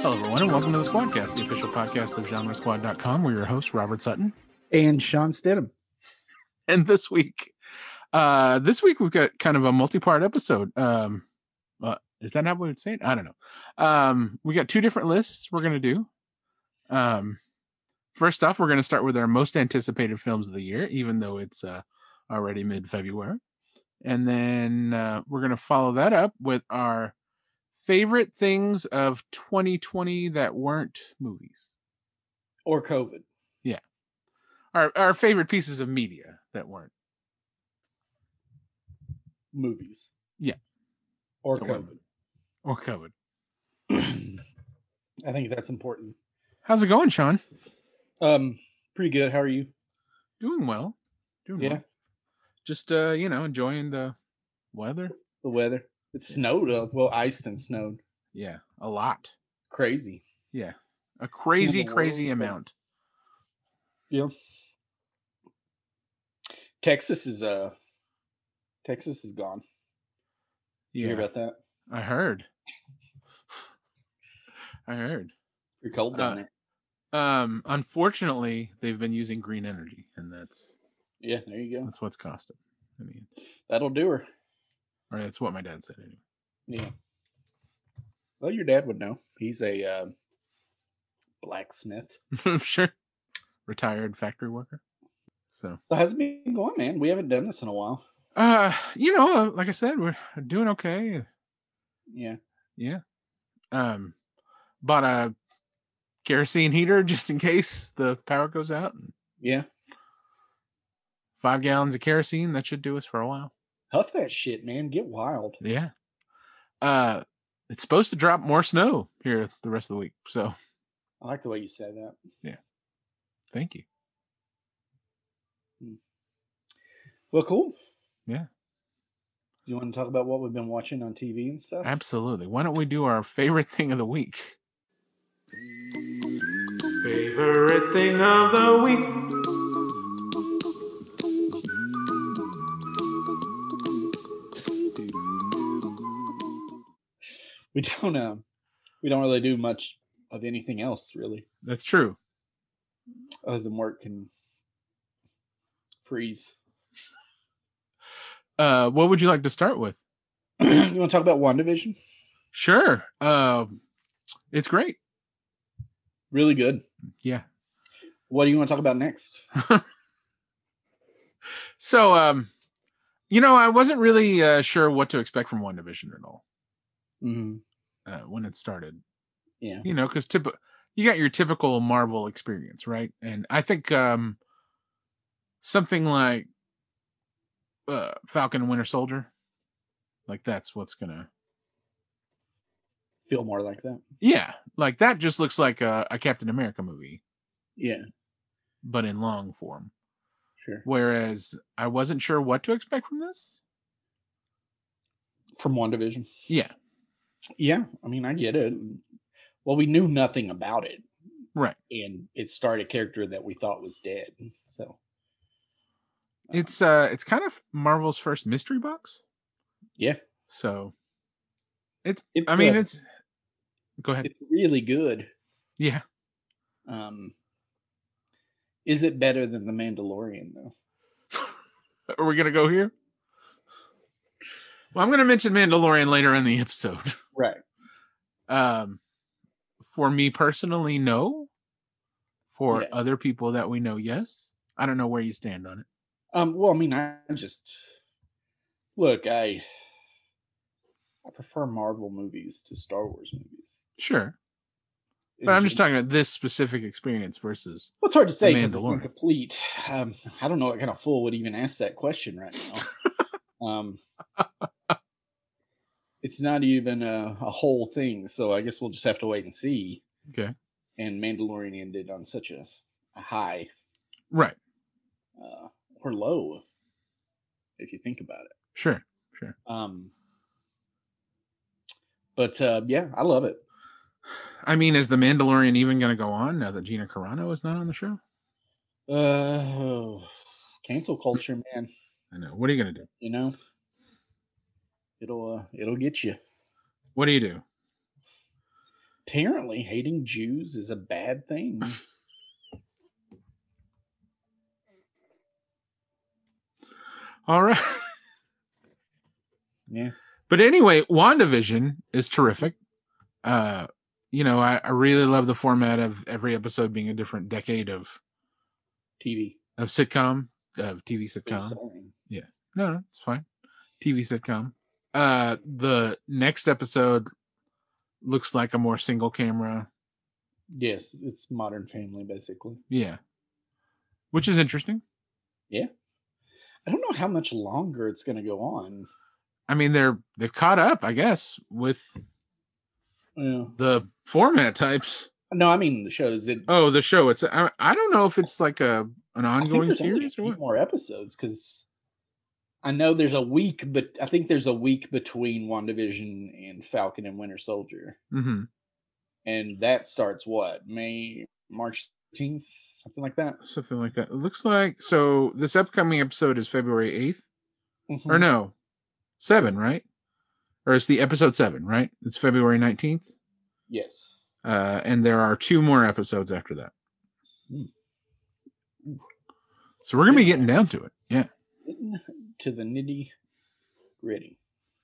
Hello, everyone, and welcome to the Squadcast, the official podcast of GenreSquad.com. We're your hosts, Robert Sutton and Sean Stidham. And this week we've got kind of a multi-part episode. Is that not what it's saying? I don't know. We got two different lists we're going to do. First off, we're going to start with our most anticipated films of the year, even though it's already mid-February. And then we're going to follow that up with our favorite things of 2020 that weren't movies. Or COVID. Yeah. Our favorite pieces of media that weren't movies. Yeah. Or COVID. Or COVID. I think that's important. How's it going, Sean? Pretty good. How are you? Doing well. Well. Just enjoying the weather. The weather. It snowed. Iced and snowed. Yeah, a lot. Crazy. Yeah. A crazy amount. Yeah. Texas is gone. You hear about that? I heard. Pretty cold down there. Unfortunately, they've been using green energy, and that's there you go. That's what's cost them. I mean, that'll do her. Or that's what my dad said anyway. Yeah. Well, your dad would know. He's a blacksmith. Sure. Retired factory worker. So how's it been going, man? We haven't done this in a while. Like I said, we're doing okay. Yeah. Bought a kerosene heater just in case the power goes out. Yeah. 5 gallons of kerosene, that should do us for a while. Huff that shit, man. Get wild. Yeah. It's supposed to drop more snow here the rest of the week. So I like the way you said that. Yeah. Thank you. Well, cool. Yeah. Do you want to talk about what we've been watching on TV and stuff? Absolutely. Why don't we do our favorite thing of the week? Favorite thing of the week. We don't really do much of anything else, really. That's true. Other than work and freeze. What would you like to start with? You want to talk about WandaVision? Sure. It's great. Really good. Yeah. What do you want to talk about next? So, I wasn't really sure what to expect from WandaVision at all. Mm-hmm. When it started. Yeah. Because you got your typical Marvel experience, right? And I think something like Falcon and Winter Soldier, like that's what's gonna feel more like that. Yeah, like that just looks like a Captain America movie. Yeah, but in long form. Sure. Whereas I wasn't sure what to expect from this. From WandaVision. Yeah. Yeah, I mean, I get it. Well, we knew nothing about it. Right. And it started a character that we thought was dead. So it's kind of Marvel's first mystery box. Yeah. So it's go ahead. It's really good. Yeah. Is it better than The Mandalorian though? Are we gonna go here? Well, I'm gonna mention Mandalorian later in the episode. Right. For me personally, no. For other people that we know, yes. I don't know where you stand on it. Well, I mean, I prefer Marvel movies to Star Wars movies. Sure. But I'm just talking about this specific experience versus. Well, it's hard to say because it's incomplete. I don't know what kind of fool would even ask that question right now. It's not even a whole thing, so I guess we'll just have to wait and see. Okay. And Mandalorian ended on such a high. Right. Or low, if you think about it. Sure. But yeah, I love it. I mean, is The Mandalorian even going to go on now that Gina Carano is not on the show? Cancel culture, man. I know. What are you going to do? You know, it'll get you. What do you do? apparently hating Jews is a bad thing. All right. Yeah. But anyway, WandaVision is terrific. I really love the format of every episode being a different decade of TV. TV sitcom. Yeah. No, it's fine. TV sitcom. The next episode looks like a more single camera. Yes, it's Modern Family, basically. Yeah. Which is interesting. Yeah. I don't know how much longer it's going to go on. I mean, they've caught up, I guess, with the format types. No, I mean the show. The show. It's I don't know if it's like an ongoing series or what. More episodes, because I know there's a week, but I think there's a week between WandaVision and Falcon and Winter Soldier. Mm-hmm. And that starts what? March 13th? Something like that? Something like that. It looks like, so this upcoming episode is February 8th? Mm-hmm. Or no, 7, right? Or it's the episode 7, right? It's February 19th? Yes. And there are 2 more episodes after that. Mm. So we're going to be getting down to it. Yeah. To the nitty gritty.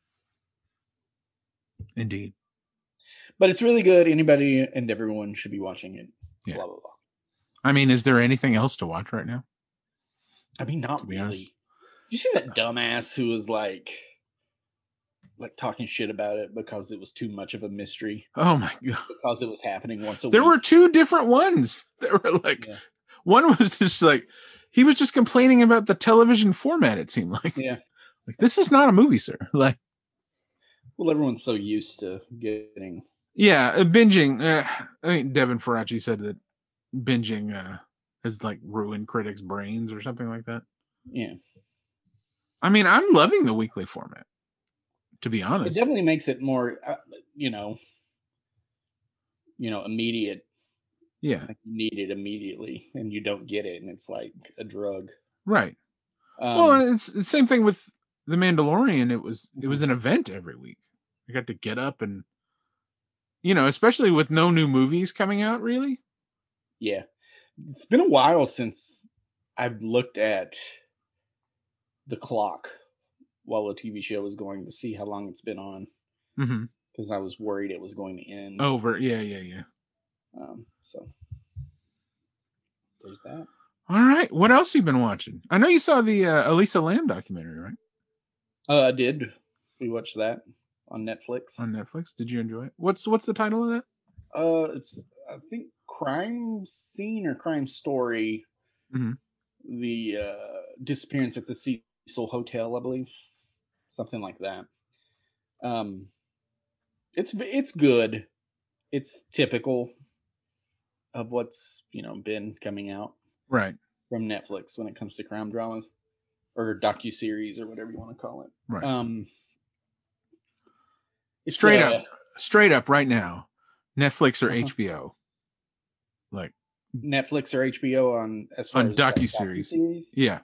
Indeed. But it's really good. Anybody and everyone should be watching it. Yeah. Blah, blah, blah. I mean, is there anything else to watch right now? I mean, not really. Honest. You see that dumbass who was like talking shit about it because it was too much of a mystery? Oh my God. Because it was happening once a week. There were 2 different ones. That were like, one was just like, he was just complaining about the television format, it seemed like. Yeah. Like, this is not a movie, sir. Like, well, everyone's so used to getting. Yeah, binging. I think Devin Faraci said that binging has like ruined critics' brains or something like that. Yeah. I mean, I'm loving the weekly format, to be honest. It definitely makes it more, immediate. Yeah. Like you need it immediately and you don't get it, and it's like a drug. Right. Well, it's the same thing with The Mandalorian. It was an event every week. I got to get up and, especially with no new movies coming out, really. Yeah. It's been a while since I've looked at the clock while a TV show was going to see how long it's been on. Mm-hmm. Because I was worried it was going to end. Yeah. So there's that. All right. What else have you been watching? I know you saw the Elisa Lam documentary, right? I did. We watched that on Netflix. On Netflix. Did you enjoy it? What's the title of that? It's I think Crime Scene or Crime Story. Mm-hmm. The disappearance at the Cecil Hotel, I believe. Something like that. It's good. It's typical of what's been coming out right from Netflix when it comes to crime dramas or docuseries or whatever you want to call it. Right. Straight up right now, Netflix or HBO? Like Netflix or HBO on docuseries? Yeah.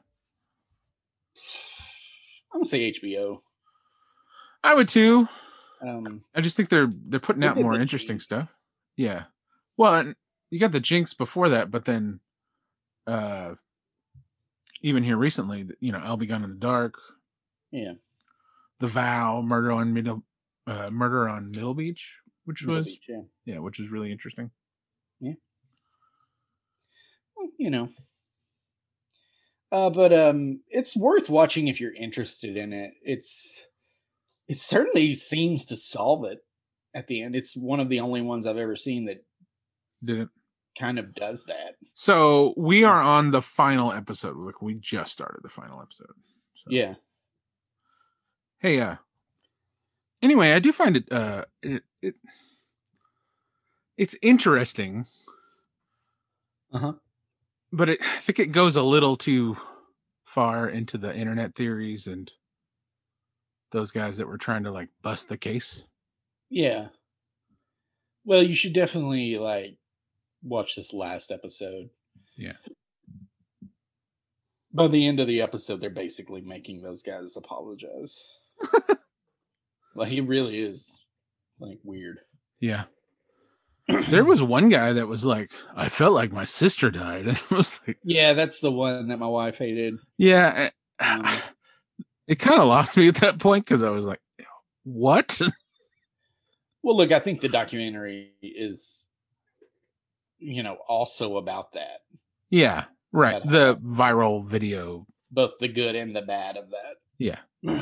I'm gonna say HBO. I would too. I just think they're putting out more interesting stuff. Yeah. Well, you got the Jinx before that, but then even here recently, I'll Be Gone in the Dark. Yeah. The Vow, Murder on Middle Beach, which was really interesting. Yeah. Well, but it's worth watching if you're interested in it. It certainly seems to solve it at the end. It's one of the only ones I've ever seen that didn't kind of does that. So we are on the final episode. Look, we just started the final episode. So. Yeah. Hey, anyway, I do find it it's interesting. Uh-huh. But I think it goes a little too far into the internet theories and those guys that were trying to like bust the case. Yeah. Well, you should definitely watch this last episode. Yeah. By the end of the episode, they're basically making those guys apologize. It really is weird. Yeah. There was one guy that was like, I felt like my sister died. And it was like, Yeah, that's the one that my wife hated. yeah, it kind of lost me at that point because I was like, what? Well, look, I think the documentary is, also about that. Yeah, right. About The viral video. both the good and the bad of that. Yeah.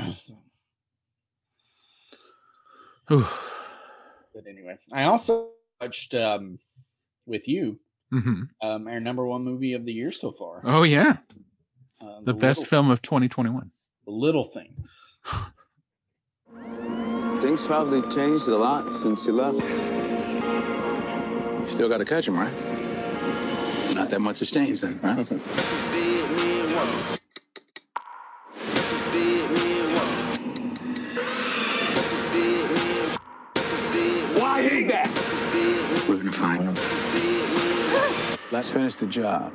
But anyway, I also watched with you Mm-hmm. our number one movie of the year so far. Oh, yeah. The best Little, film of 2021. The Little Things. Things probably changed a lot since you left. You still got to catch him, right? Not that much has changed then, right? Why ain't that? We're gonna find him. Let's finish the job.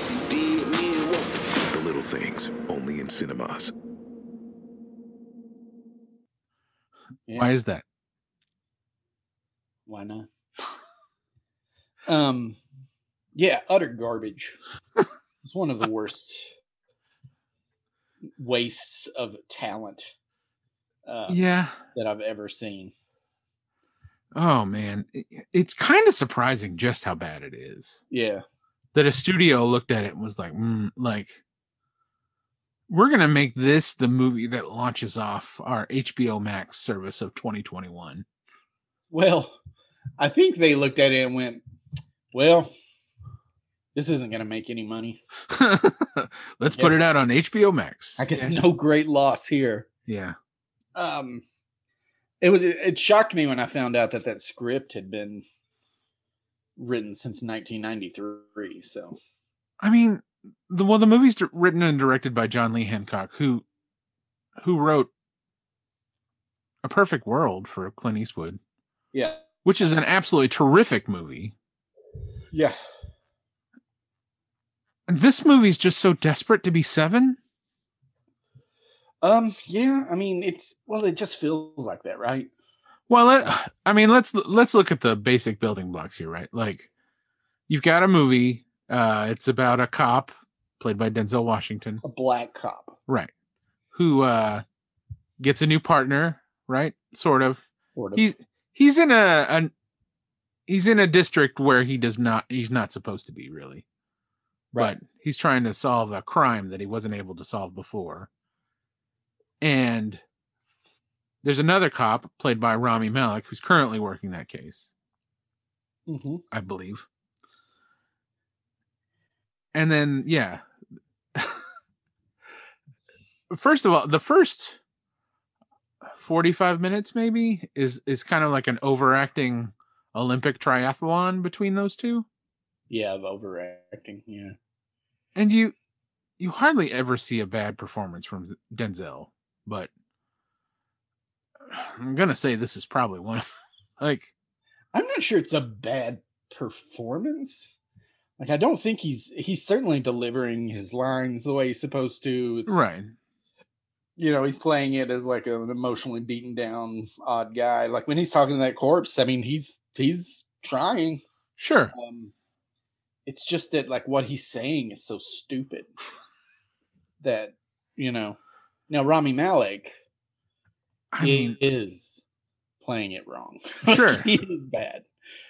The Little Things, only in cinemas. Yeah. Why is that? Why not? Yeah, utter garbage. It's one of the worst wastes of talent Yeah. that I've ever seen. Oh, man. It's kind of surprising just how bad it is. Yeah. That a studio looked at it and was like, we're going to make this the movie that launches off our HBO Max service of 2021. Well, I think they looked at it and went, well, this isn't going to make any money. Let's put it out on HBO Max. I guess no great loss here. Yeah. It shocked me when I found out that script had been written since 1993. So, I mean, the movie's written and directed by John Lee Hancock, who wrote A Perfect World for Clint Eastwood. Yeah. Which is an absolutely terrific movie. Yeah. This movie's just so desperate to be 7. Yeah, I mean, it just feels like that, right? Well, let's look at the basic building blocks here, right? Like, you've got a movie, it's about a cop played by Denzel Washington. A black cop. Right. Who gets a new partner, right? Sort of. He's in a district where he's not supposed to be, really. Right. But he's trying to solve a crime that he wasn't able to solve before. And there's another cop played by Rami Malek who's currently working that case. Mm-hmm. I believe. And then, yeah. First of all, the first 45 minutes maybe is kind of like an overacting Olympic triathlon between those two. Yeah, of overacting, yeah. And you hardly ever see a bad performance from Denzel, but I'm gonna say this is probably one of, like, I'm not sure it's a bad performance. Like, I don't think he's certainly delivering his lines the way he's supposed to. Right. He's playing it as like an emotionally beaten down odd guy. Like when he's talking to that corpse, I mean, he's trying. Sure. It's just that like what he's saying is so stupid that, now Rami Malek is playing it wrong. Sure. He is bad.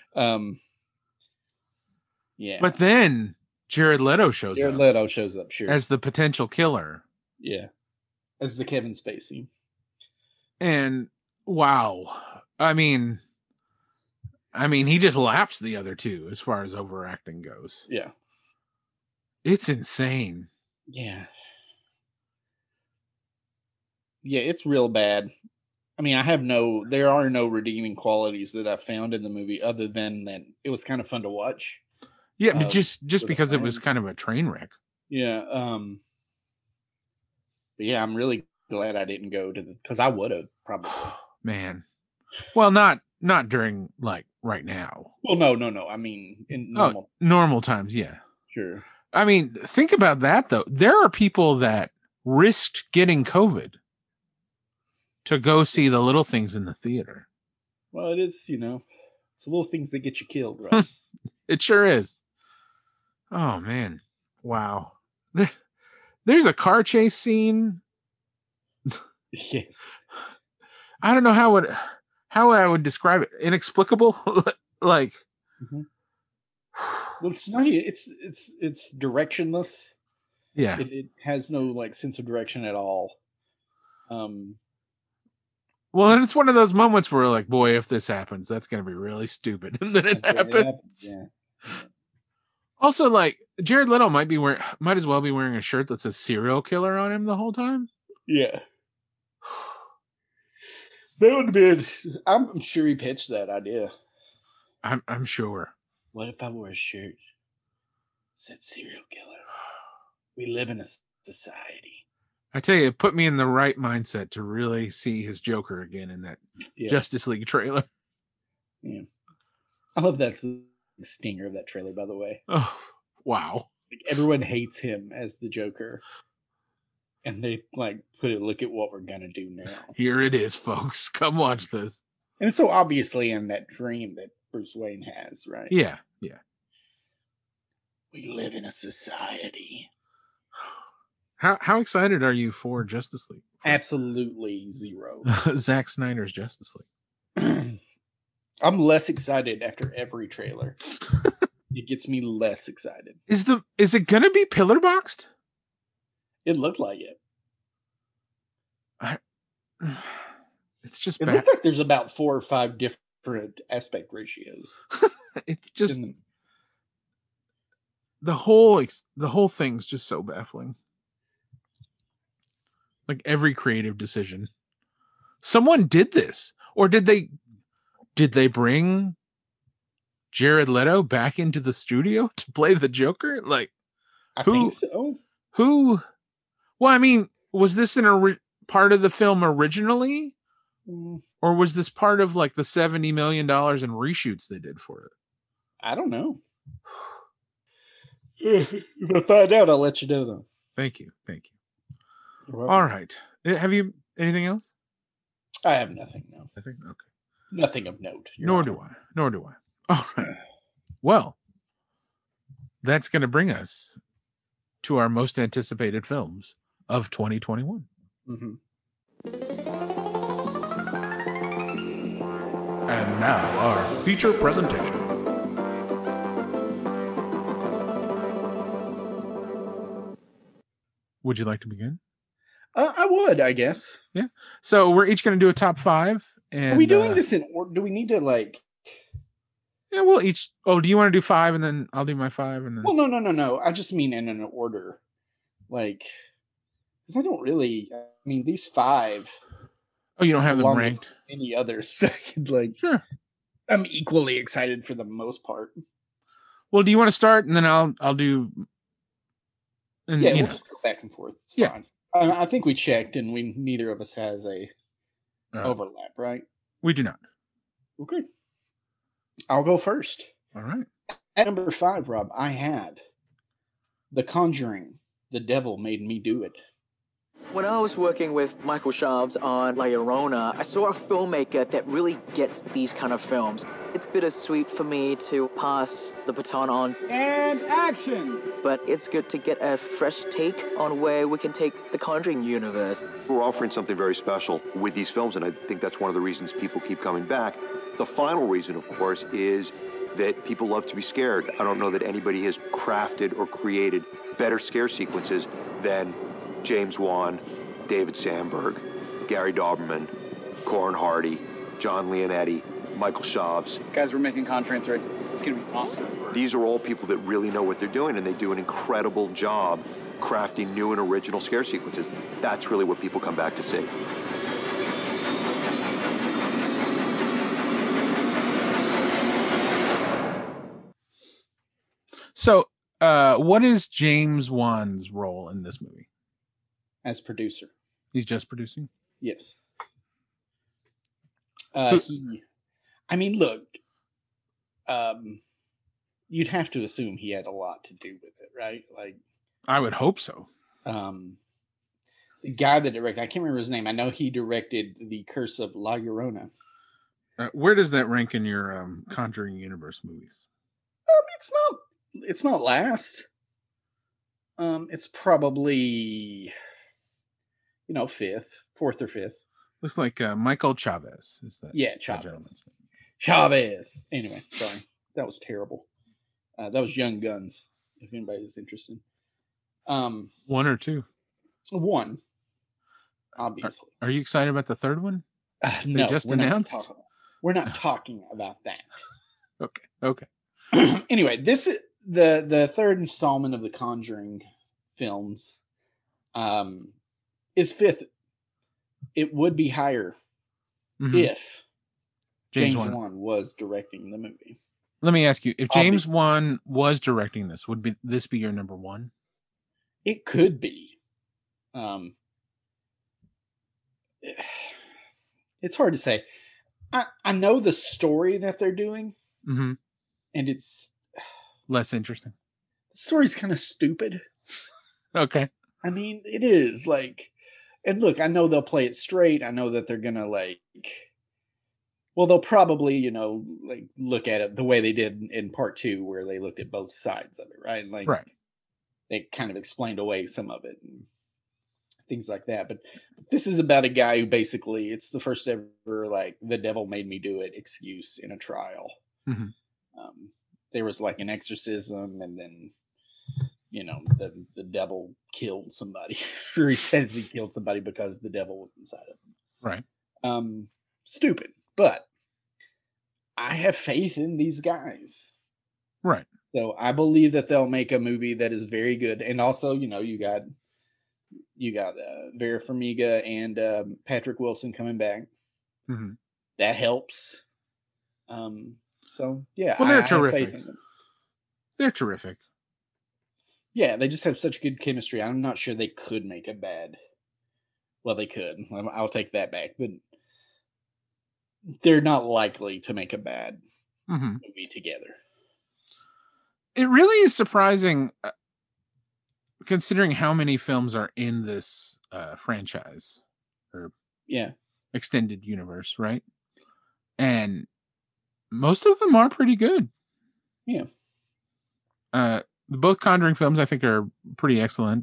Yeah. But then Jared Leto shows up. Jared Leto shows up, sure. As the potential killer. Yeah. As the Kevin Spacey. And wow. I mean, he just laps the other two as far as overacting goes. Yeah. It's insane. Yeah. Yeah, it's real bad. I mean, there are no redeeming qualities that I found in the movie other than that it was kind of fun to watch. Yeah, but just because it was kind of a train wreck. Yeah. But yeah, I'm really glad I didn't go because I would have probably. Man. Well, not during like right now. Well, no. I mean, in normal times, yeah. Sure. I mean, think about that though. There are people that risked getting COVID to go see The Little Things in the theater. Well, it is, It's the little things that get you killed, right? It sure is. Oh man. Wow. There's a car chase scene. Yes. I don't know how I would describe it. Inexplicable. Like Mhm. Well, it's not. It's directionless. yeah. It has no like sense of direction at all. Well, and it's one of those moments where like, boy, if this happens, that's gonna be really stupid. And then it happens. Yeah. Also, like Jared Leto might as well be wearing a shirt that says serial killer on him the whole time. Yeah. That would have been. I'm sure he pitched that idea. I'm sure. What if I wore a shirt that said serial killer? We live in a society. I tell you, it put me in the right mindset to really see his Joker again in that Justice League trailer. Yeah. I love that's the stinger of that trailer, by the way. Oh, wow. Like everyone hates him as the Joker. And they like put it, look at what we're gonna do now. Here it is, folks. Come watch this. And it's so obviously in that dream that Bruce Wayne has, right? Yeah, yeah. We live in a society. How excited are you for Justice League? Absolutely zero. Zack Snyder's Justice League. I'm less excited after every trailer. It gets me less excited. Is it gonna be pillar boxed? It looked like it. It's just It bad. looks like there's about 4 or 5 different aspect ratios. It's just the whole thing's just so baffling. Like every creative decision. Someone did this, or did they bring Jared Leto back into the studio to play the Joker? Like I think so. Who? Well, I mean, was this part of the film originally? Or was this part of like the $70 million in reshoots they did for it? I don't know. If I find out, I'll let you know, though. Thank you. All right. Have you anything else? I have nothing, no. I think okay. Nothing of note. Nor do I. All right. Well, that's going to bring us to our most anticipated films of 2021. Mm-hmm. And now our feature presentation. Would you like to begin? I would, I guess. Yeah. So we're each going to do a top 5. And are we doing this in order? Do we need to like? Yeah, we'll each. Oh, do you want to do 5 and then I'll do my 5 and then? Well, no. I just mean in an order, like, because I don't really. I mean, these 5. Oh, you don't have them ranked? Any others? Like, sure. I'm equally excited for the most part. Well, do you want to start and then I'll do. And, yeah, we'll just go back and forth. It's fine. I think we checked, and neither of us has a overlap, right? We do not. Okay. I'll go first. All right. At number 5, Rob, I had The Conjuring. The Devil Made Me Do It. When I was working with Michael Schaves on La Llorona, I saw a filmmaker that really gets these kind of films. It's bittersweet for me to pass the baton on. And action! But it's good to get a fresh take on where we can take the Conjuring universe. We're offering something very special with these films, and I think that's one of the reasons people keep coming back. The final reason, of course, is that people love to be scared. I don't know that anybody has crafted or created better scare sequences than James Wan, David Sandberg, Gary Dauberman, Corin Hardy, John Leonetti, Michael Schaves. Guys, we're making Conjuring 3. It's going to be awesome. These are all people that really know what they're doing, and they do an incredible job crafting new and original scare sequences. That's really what people come back to see. So, what is James Wan's role in this movie? As producer. He's just producing? Yes. I mean, look, you'd have to assume he had a lot to do with it, right? Like, I would hope so. The guy that directed, I can't remember his name. I know he directed The Curse of La Llorona. Where does that rank in your Conjuring universe movies? It's not last. It's probably, fourth or fifth. Looks like Michael Chavez is that? Yeah, that Chavez. gentleman's name. Chavez. Anyway, sorry. That was terrible. That was Young Guns, if anybody is interested. One or two? One, obviously. Are you excited about the third one? No, just we're not announced? we're not talking about that. Okay. Anyway, this is the third installment of the Conjuring films. Is fifth. It would be higher if James Wan was directing the movie. Let me ask you: if James Wan was directing this, would this be your number one? It could be. It's hard to say. I know the story that they're doing, and it's less interesting. The story's kind of stupid. Okay. I mean, it is like, and look, I know they'll play it straight. I know that they're gonna they'll probably, look at it the way they did in part 2, where they looked at both sides of it, right? And right. They kind of explained away some of it and things like that. But this is about a guy who basically, it's the first ever, the devil made me do it excuse in a trial. There was an exorcism, and then, the devil killed somebody. Or he says he killed somebody because the devil was inside of him. Right. Stupid, but I have faith in these guys. Right. So I believe that they'll make a movie that is very good. And also, you got Vera Farmiga and Patrick Wilson coming back. That helps. So yeah, well, they're terrific. They're terrific. Yeah, they just have such good chemistry. I'm not sure they could make a bad. Well, they could. I'll take that back, but they're not likely to make a bad movie together. It really is surprising, considering how many films are in this franchise or extended universe, right? And most of them are pretty good. Yeah. Both Conjuring films, I think, are pretty excellent.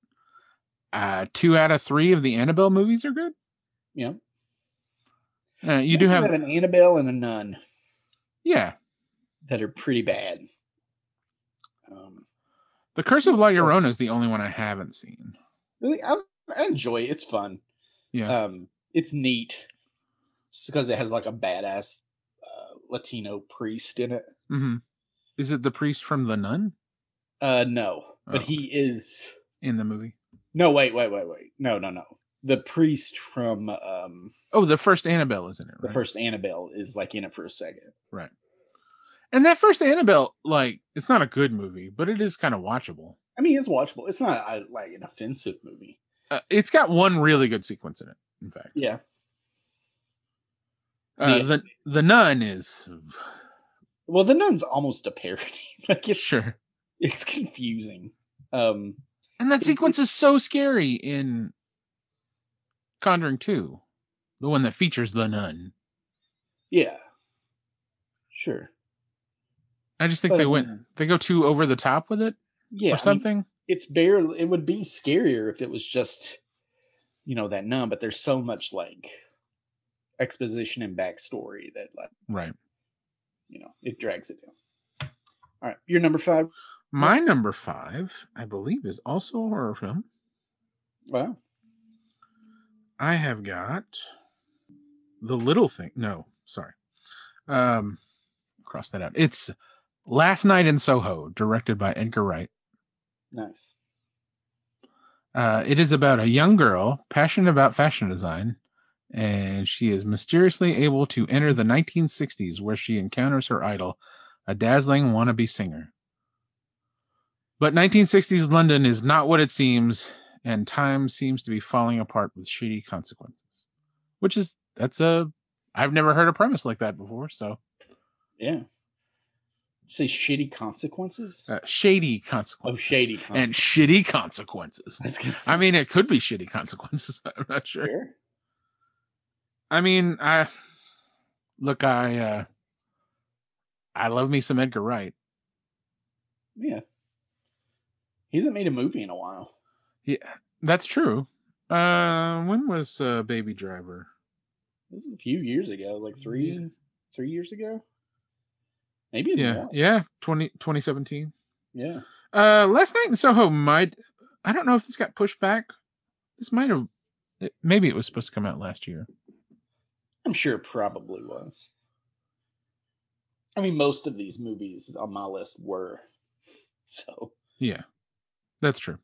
2 out of 3 of the Annabelle movies are good. Yeah. You do have an Annabelle and a Nun. Yeah. That are pretty bad. The Curse of La Llorona is the only one I haven't seen. Really, I enjoy it. It's fun. Yeah. It's neat. Just because it has a badass Latino priest in it. Is it the priest from The Nun? No, but he is in the movie. No, wait. No. The priest from the first Annabelle is in it, right? The first Annabelle is in it for a second. Right. And that first Annabelle, it's not a good movie, but it is kind of watchable. I mean, it's watchable. It's not an offensive movie. It's got one really good sequence in it, in fact. Yeah. The Nun is... Well, The Nun's almost a parody. Sure. It's confusing. And that sequence is so scary in Conjuring 2. The one that features the Nun. Yeah. Sure. I just think they go too over the top with it. Yeah. Or something. It would be scarier if it was just, that Nun, but there's so much exposition and backstory that right. It drags it down. All right. Your number 5. My number 5, I believe, is also a horror film. Wow. I have got The Little Thing. No, sorry. Cross that out. It's Last Night in Soho, directed by Edgar Wright. Nice. It is about a young girl passionate about fashion design, and she is mysteriously able to enter the 1960s, where she encounters her idol, a dazzling wannabe singer. But 1960s London is not what it seems, and time seems to be falling apart with shady consequences. I've never heard a premise like that before, so. Yeah. Say shitty consequences? Shady consequences. Oh, shady consequences. And shitty consequences. I mean, it could be shitty consequences. I'm not sure. I mean, Look, I love me some Edgar Wright. Yeah. He hasn't made a movie in a while. Yeah, that's true. When was Baby Driver? It was a few years ago, like 3 years ago. Maybe even more. Yeah, 2017. Yeah. Last Night in Soho I don't know if this got pushed back. This might have, maybe it was supposed to come out last year. I'm sure it probably was. I mean, most of these movies on my list were. So. Yeah, that's true.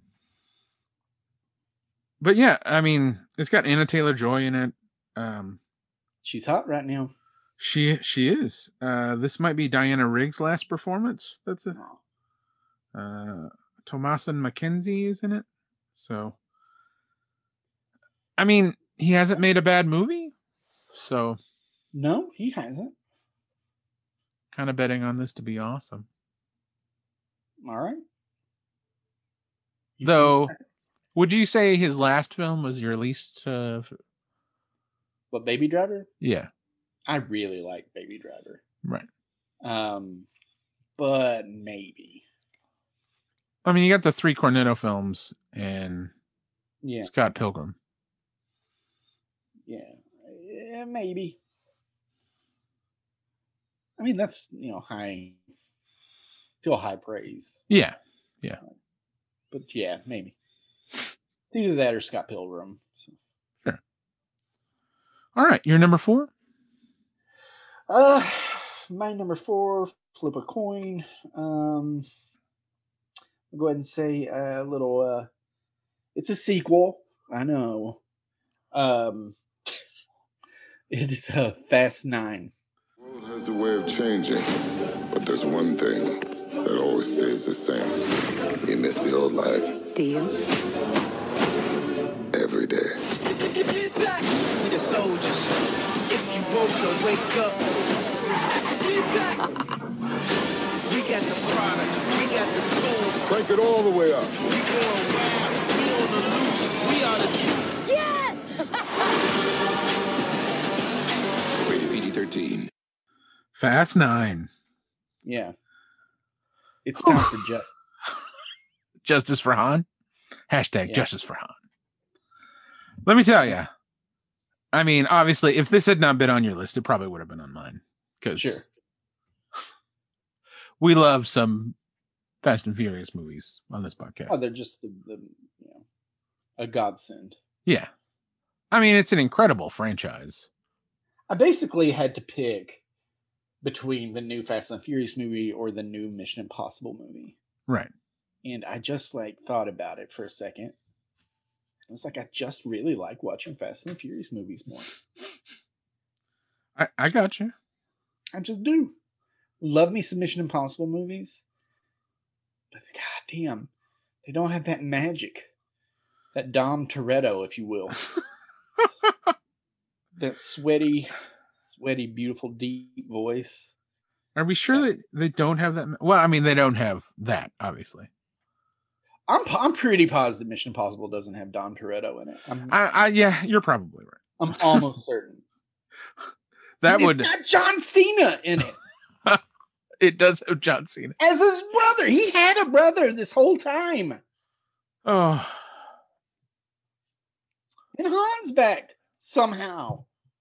But yeah, I mean, it's got Anna Taylor-Joy in it. She's hot right now. She is. This might be Diana Rigg's last performance. That's it. Thomasin McKenzie is in it. So, I mean, he hasn't made a bad movie. So, no, he hasn't. Kind of betting on this to be awesome. All right. Though, would you say his last film was your least? What, Baby Driver? Yeah. I really like Baby Driver. Right. But maybe. I mean, you got the 3 Cornetto films and Scott Pilgrim. Yeah, maybe. I mean, that's, still high praise. Yeah. But yeah, maybe. It's either that or Scott Pilgrim. So. Sure. All right, your number 4? My number 4, flip a coin. I'll go ahead and say a little, it's a sequel. I know. It's Fast 9. The world has a way of changing, but there's one thing that always stays the same. You miss the old life. Do you? Every day. Get back! We the soldiers. If you woke up, wake up. Get back! We got the product. We got the tools. Crank it all the way up. We going wild. We on the loose. We are the truth. Yes! Rated PG-13. Fast 9. Yeah. It's time for Justice for Han. Hashtag Justice for Han. Let me tell you. I mean, obviously, if this had not been on your list, it probably would have been on mine. Because we love some Fast and Furious movies on this podcast. Oh, they're just a godsend. Yeah. I mean, it's an incredible franchise. I basically had to pick between the new Fast and Furious movie or the new Mission Impossible movie. Right. And I just thought about it for a second. I was like, I just really like watching Fast and Furious movies more. I got you. I just do. Love me some Mission Impossible movies. But goddamn, they don't have that magic. That Dom Toretto, if you will. That sweaty, beautiful, deep voice. Are we sure that they don't have that? Well, I mean, they don't have that, obviously. I'm pretty positive Mission Impossible doesn't have Dom Toretto in it. Yeah, you're probably right. I'm almost certain. It's got John Cena in it. It does have John Cena as his brother. He had a brother this whole time. Oh, and Han's back somehow.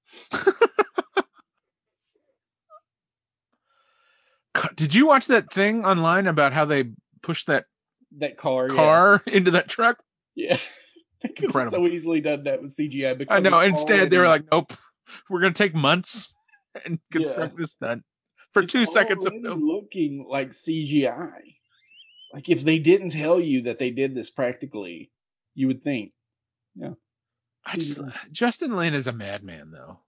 Did you watch that thing online about how they pushed that car into that truck? Yeah. They could have so easily done that with CGI. I know. Instead, they were like, nope, we're going to take months and construct this stunt for 2 seconds of film. Looking like CGI. Like if they didn't tell you that they did this practically, you would think. Yeah. Justin Lin is a madman, though.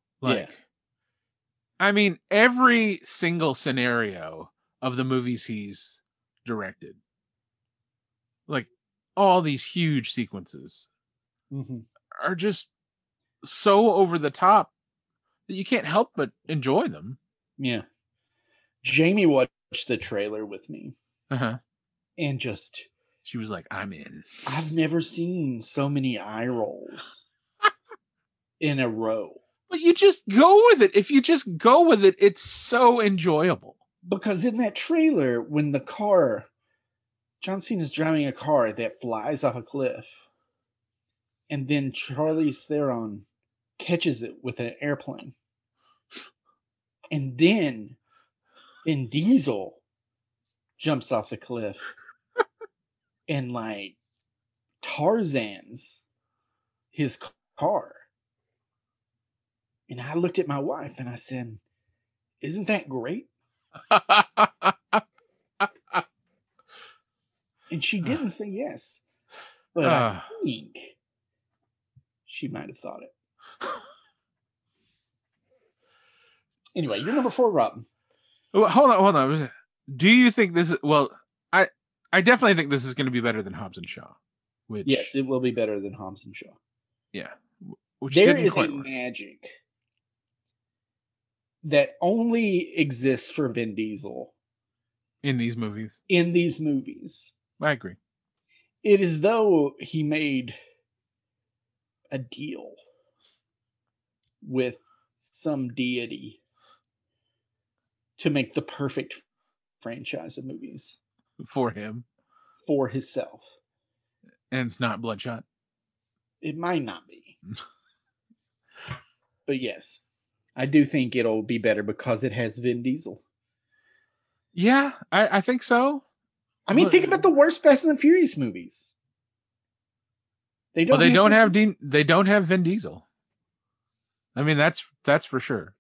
I mean, every single scenario of the movies he's directed, like all these huge sequences, are just so over the top that you can't help but enjoy them. Yeah. Jamie watched the trailer with me. And she was like, I'm in. I've never seen so many eye rolls in a row. But you just go with it. If you just go with it, it's so enjoyable. Because in that trailer, when the car, John Cena's driving a car that flies off a cliff, and then Charlize Theron catches it with an airplane. And then Vin Diesel jumps off the cliff and like Tarzan's his car. And I looked at my wife and I said, "Isn't that great?" And she didn't say yes. But I think she might have thought it. Anyway, you're number 4, Rob. Well, hold on. Do you think this is... Well, I definitely think this is going to be better than Hobbs and Shaw. Which, yes, it will be better than Hobbs and Shaw. Yeah. Which there is a magic that only exists for Vin Diesel. In these movies. I agree. It is though he made a deal with some deity to make the perfect franchise of movies. For him. For himself. And it's not Bloodshot? It might not be. But yes, I do think it'll be better because it has Vin Diesel. Yeah, I think so. I mean, think about the worst Fast and the Furious movies. They don't have Vin Diesel. I mean, that's for sure.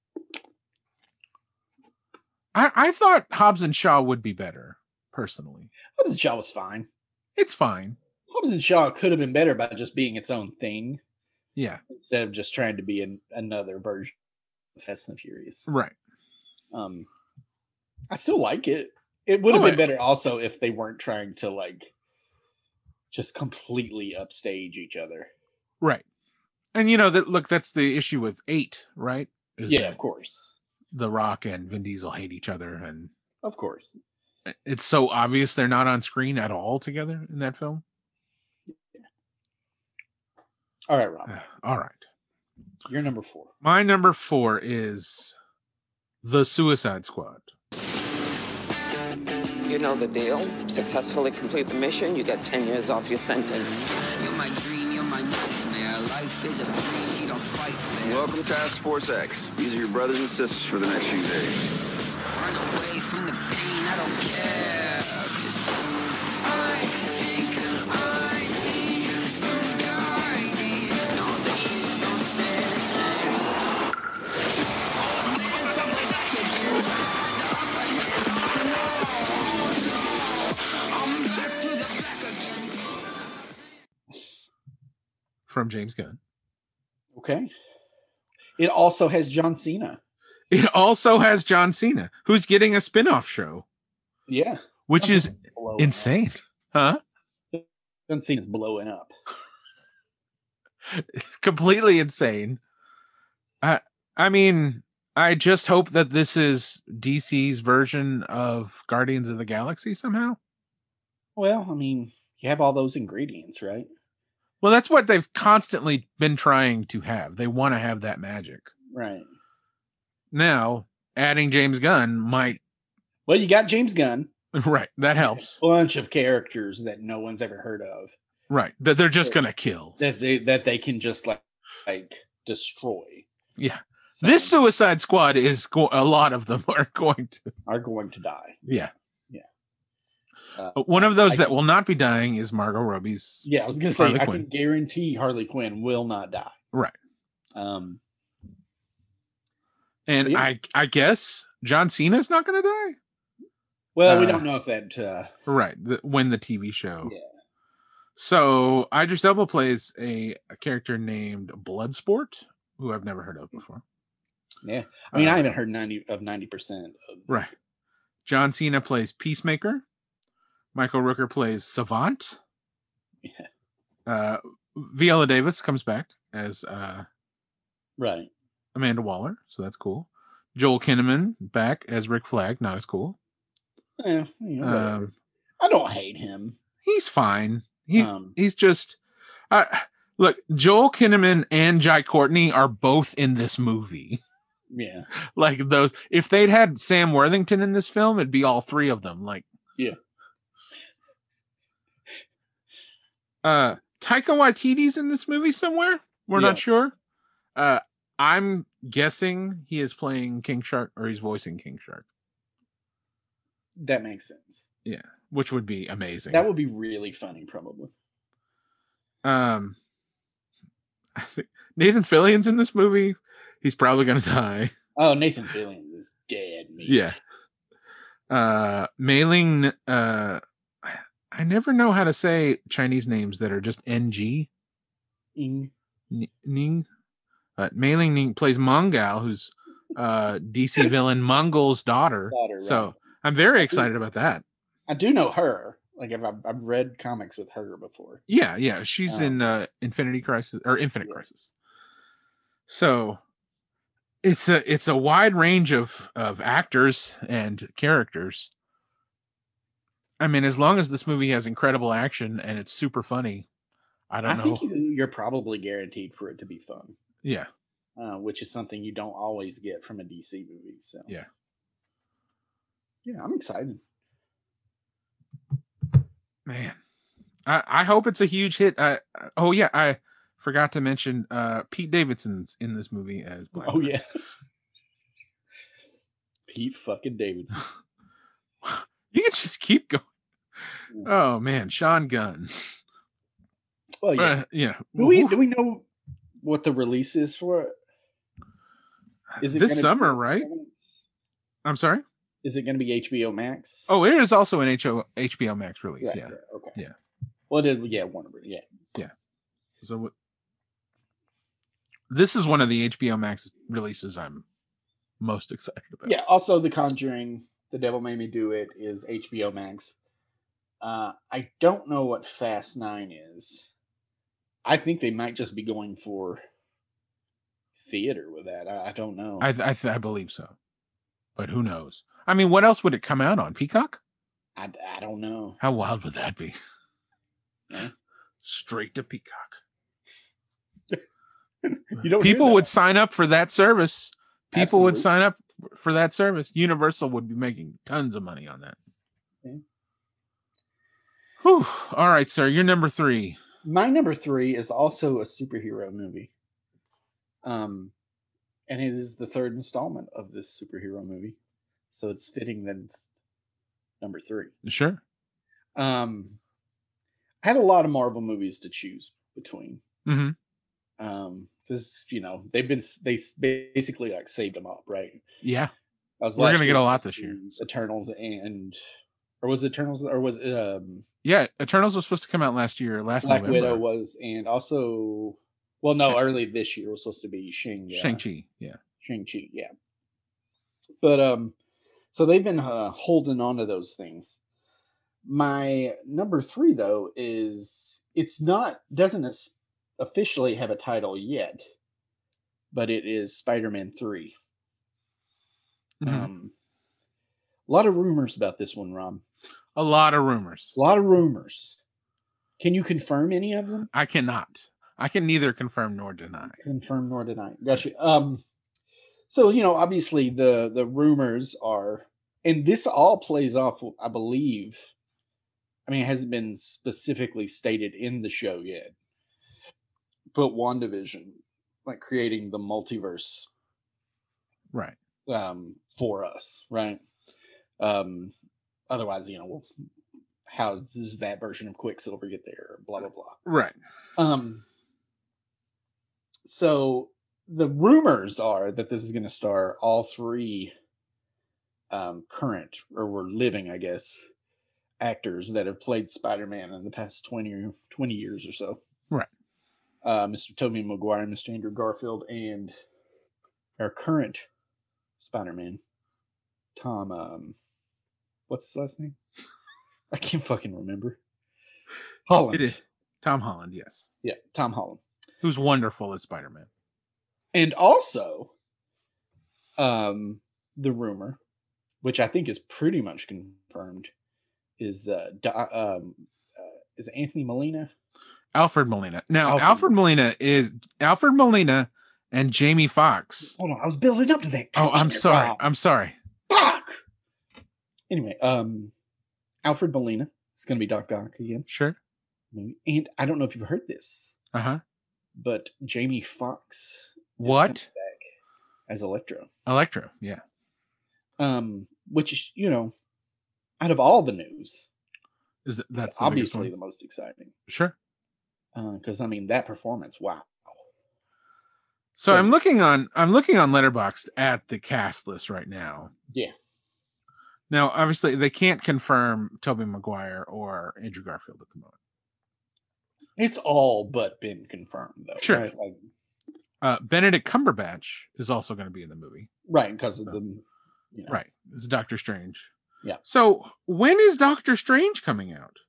I thought Hobbs and Shaw would be better, personally. Hobbs and Shaw was fine. It's fine. Hobbs and Shaw could have been better by just being its own thing. Yeah. Instead of just trying to be another version of Fast and the Furious. Right. I still like it. It would have been better also if they weren't trying to like just completely upstage each other. Right. And that's the issue with 8, right? Yeah, of course. The Rock and Vin Diesel hate each other, and of course. It's so obvious they're not on screen at all together in that film. Yeah. All right, Rob. All right. You're number 4. My number 4 is The Suicide Squad. You know the deal. Successfully complete the mission, you get 10 years off your sentence. You're my dream, you're my nightmare. Life is a breeze, you don't fight fair. Welcome to Task Force X. These are your brothers and sisters for the next few days. Run away from the pain, I don't care. 'Cause I think I need some guiding. No, the shoes don't stand a chance. Oh man, so we're back again. I'm back to the back again. From James Gunn. Okay. It also has John Cena. It also has John Cena, who's getting a spin-off show. Yeah. Which is insane. Huh? John Cena's blowing up. Completely insane. I mean, I just hope that this is DC's version of Guardians of the Galaxy somehow. Well, I mean, you have all those ingredients, right? Well, that's what they've constantly been trying to have. They want to have that magic. Right. Now, adding James Gunn might... Well, you got James Gunn. Right. That helps. A bunch of characters that no one's ever heard of. Right. That they're just going to kill. That they can just like destroy. Yeah. So, this Suicide Squad is... a lot of them are going to die. Yeah. Yeah. One of those that will not be dying is Margot Robbie's. Yeah, I was going to say, I can guarantee Harley Quinn will not die. Right. And yeah. I guess John Cena's not going to die. Well, we don't know if that. Right. When the TV show. Yeah. So Idris Elba plays a character named Bloodsport, who I've never heard of before. Yeah. I mean, I haven't heard 90%. Right. John Cena plays Peacemaker. Michael Rooker plays Savant. Yeah. Viola Davis comes back as right. Amanda Waller, so that's cool. Joel Kinnaman back as Rick Flag, not as cool. I don't hate him. He's fine. He's just Look, Joel Kinnaman and Jai Courtney are both in this movie. Yeah. Like those, if they'd had Sam Worthington in this film, it'd be all three of them. Like, yeah. Taika Waititi's in this movie somewhere. We're not sure. I'm guessing he is playing King Shark, or he's voicing King Shark. That makes sense. Yeah, which would be amazing. That would be really funny, probably. I think Nathan Fillion's in this movie. He's probably gonna die. Oh, Nathan Fillion is dead. Meat. Yeah. Mei-Ling. I never know how to say Chinese names that are just NG. Ning. Mei-Ling Ning plays Mongal, who's DC villain Mongol's daughter. So right. I'm very excited about that. I do know her. Like I've read comics with her before. Yeah. She's in Infinite Crisis. So it's a wide range of actors and characters. I mean, as long as this movie has incredible action and it's super funny, I think you're probably guaranteed for it to be fun. Yeah. Which is something you don't always get from a DC movie. So yeah, I'm excited. Man, I hope it's a huge hit. I forgot to mention Pete Davidson's in this movie as Black. Oh yeah, Pete fucking Davidson. You can just keep going. Oh man, Sean Gunn. Well, yeah. Yeah. Do we know what the release is for it? Is it this summer, right? I'm sorry? Is it going to be HBO Max? Oh, it is also an HBO Max release. Right, yeah. Right, okay. Yeah. Well, it is, Warner. Yeah. Yeah. So this is one of the HBO Max releases I'm most excited about. Yeah. Also, The Conjuring, The Devil Made Me Do It is HBO Max. I don't know what Fast 9 is. I think they might just be going for theater with that. I don't know. I believe so, but who knows? I mean, what else would it come out on? Peacock? I don't know. How wild would that be? Yeah. Straight to Peacock. People would sign up for that service. People would Absolutely. sign up for that service. Universal would be making tons of money on that. Okay. Whew. All right, sir. You're number 3. My number 3 is also a superhero movie. And it is the third installment of this superhero movie. So it's fitting that it's number 3. Sure. I had a lot of Marvel movies to choose between. Mm-hmm. Because they basically like saved them up, right? Yeah. We're gonna get a lot this year. Eternals or was Eternals or was yeah, Eternals was supposed to come out last year. Black November. Widow was, and also early this year was supposed to be Shang-Chi. Yeah. Shang-Chi, yeah. But so they've been holding on to those things. My number 3 though doesn't officially have a title yet, but it is Spider-Man 3. Mm-hmm. A lot of rumors about this one, Rob. A lot of rumors. Can you confirm any of them? I cannot. I can neither confirm nor deny. Gotcha. So, obviously the rumors are, and this all plays off, I believe, it hasn't been specifically stated in the show yet, but WandaVision, like creating the multiverse. Right. For us, right? Otherwise, how does that version of Quicksilver get there? Blah, blah, blah. Right. So the rumors are that this is going to star all 3 current, or were living, I guess, actors that have played Spider-Man in the past 20 years or so. Right. Mr. Tobey Maguire, Mr. Andrew Garfield, and our current Spider-Man, Tom, what's his last name? I can't fucking remember. Holland. Tom Holland, yes. Yeah, Tom Holland. Who's wonderful as Spider-Man. And also, the rumor, which I think is pretty much confirmed, is Anthony Molina. Alfred Molina. Now, Alfred Molina and Jamie Foxx. Hold on, I was building up to that. Oh, I'm sorry. Rob. I'm sorry. Fuck. Anyway, Alfred Molina is going to be Doc Ock again. Sure. And I don't know if you've heard this. Uh-huh. But Jamie Foxx. What? Back as Electro. Electro, yeah. Which is, out of all the news, that's obviously the most exciting. Sure. Because that performance, wow. So I'm looking on Letterboxd at the cast list right now. Yeah. Now, obviously, they can't confirm Tobey Maguire or Andrew Garfield at the moment. It's all but been confirmed, though. Sure. Right? Benedict Cumberbatch is also going to be in the movie. Right, because of the... Right. It's Doctor Strange. Yeah. So when is Doctor Strange coming out?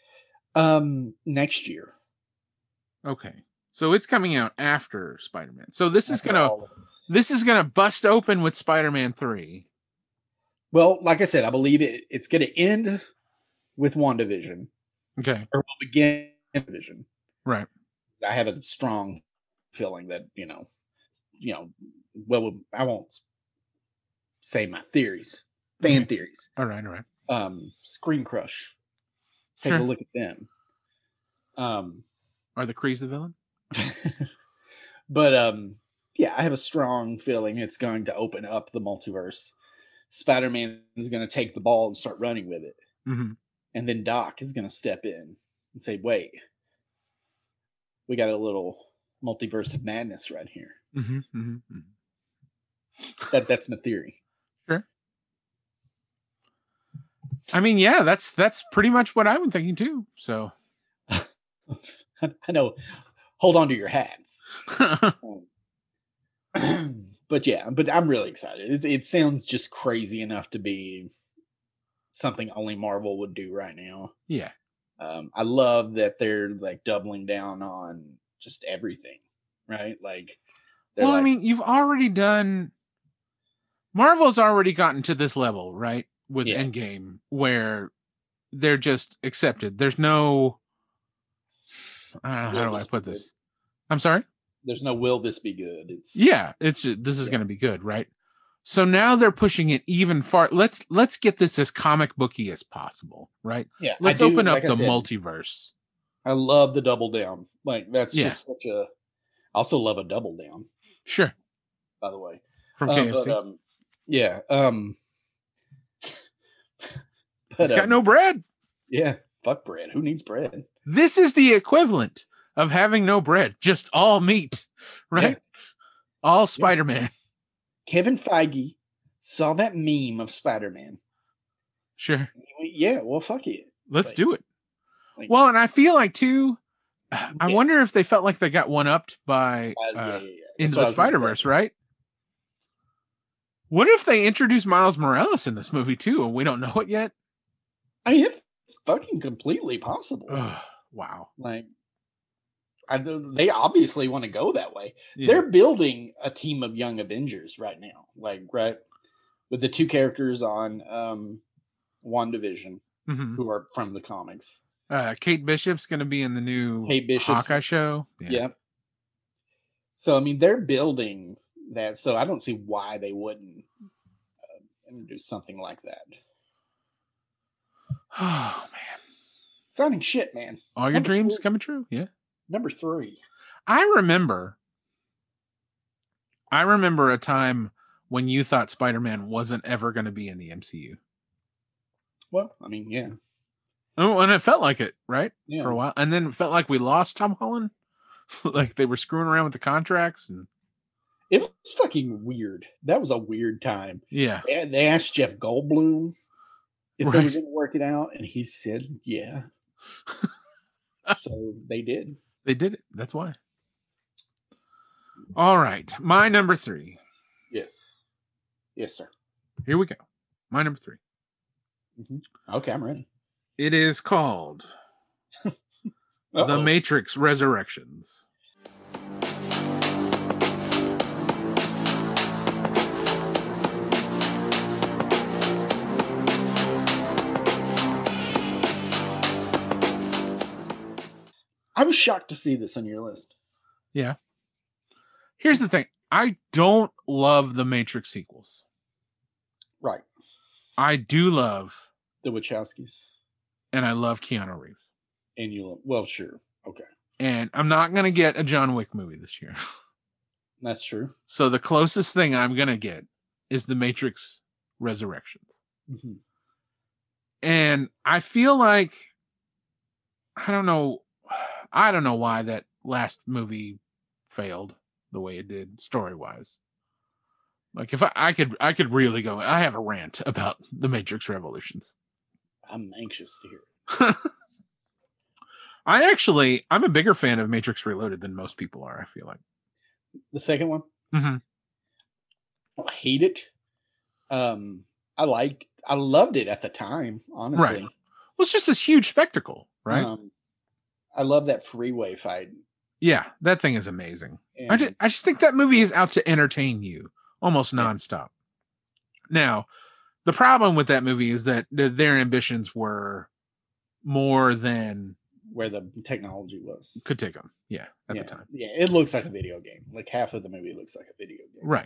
Next year. Okay. So it's coming out after Spider-Man. So this is gonna bust open with Spider-Man 3. Well, like I said, I believe it's gonna end with WandaVision. Okay. Or will begin Vision. Right. I have a strong feeling that, well, I won't say my theories. Fan theories. All right. Screen Crush. Take a look at them. Are the Krees the villain? But I have a strong feeling it's going to open up the multiverse. Spider-Man is going to take the ball and start running with it. Mm-hmm. And then Doc is going to step in and say, wait, we got a little multiverse of madness right here. Mm-hmm. Mm-hmm. That's my theory. Sure. I mean, yeah, that's pretty much what I've been thinking too. So I know. Hold on to your hats. But I'm really excited. It sounds just crazy enough to be something only Marvel would do right now. Yeah. I love that they're like doubling down on just everything, right? I mean, you've already done. Marvel's already gotten to this level, right? With Endgame, where they're just accepted. There's no. How do I put this? I'm sorry. There's no will this be good. This is going to be good, right? So now they're pushing it even far. Let's get this as comic booky as possible, right? Yeah. Let's open up the multiverse. I love the double down. That's just such a. I also love a double down. Sure. By the way, from KFC. But it's got no bread. Yeah. Fuck bread. Who needs bread? This is the equivalent of having no bread, just all meat, right? Yeah. All Spider-Man. Kevin Feige saw that meme of Spider-Man. Sure. Yeah, well, fuck it. Let's do it. Well, and I feel like, too, I wonder if they felt like they got one-upped by Into the Spider-Verse, right? What if they introduce Miles Morales in this movie, too, and we don't know it yet? I mean, it's fucking completely possible. Wow. They obviously want to go that way. Yeah. They're building a team of young Avengers right now, right? With the two characters on WandaVision, who are from the comics. Kate Bishop's going to be in the new Hawkeye show. Yeah. So, I mean, they're building that. So I don't see why they wouldn't introduce something like that. Oh, man. Exciting shit, man. All your dreams coming true. Yeah. Number 3. I remember a time when you thought Spider-Man wasn't ever going to be in the MCU. Well, I mean, yeah. Oh, and it felt like it, right? Yeah. For a while. And then it felt like we lost Tom Holland. Like they were screwing around with the contracts. And it was fucking weird. That was a weird time. Yeah. They asked Jeff Goldblum if they were going to work it out, and he said, yeah. So they did. They did it. That's why. All right. My number 3. Yes. Yes, sir. Here we go. My number 3. Mm-hmm. Okay, I'm ready. It is called The Matrix Resurrections. I was shocked to see this on your list. Yeah. Here's the thing. I don't love the Matrix sequels. Right. I do love the Wachowskis. And I love Keanu Reeves. And well, sure. Okay. And I'm not going to get a John Wick movie this year. That's true. So the closest thing I'm going to get is the Matrix Resurrections. Mm-hmm. And I feel like, I don't know why that last movie failed the way it did story-wise. Like if I could really go, I have a rant about the Matrix Revolutions. I'm anxious to hear it. I'm a bigger fan of Matrix Reloaded than most people are, I feel like. The second one? Mm-hmm. I hate it. I loved it at the time, honestly. Right. Well, it's just this huge spectacle, right? I love that freeway fight. Yeah, that thing is amazing. And I just think that movie is out to entertain you almost nonstop. Now, the problem with that movie is that their ambitions were more than where the technology could take them. Yeah, at the time. Yeah, it looks like a video game. Like half of the movie looks like a video game. Right.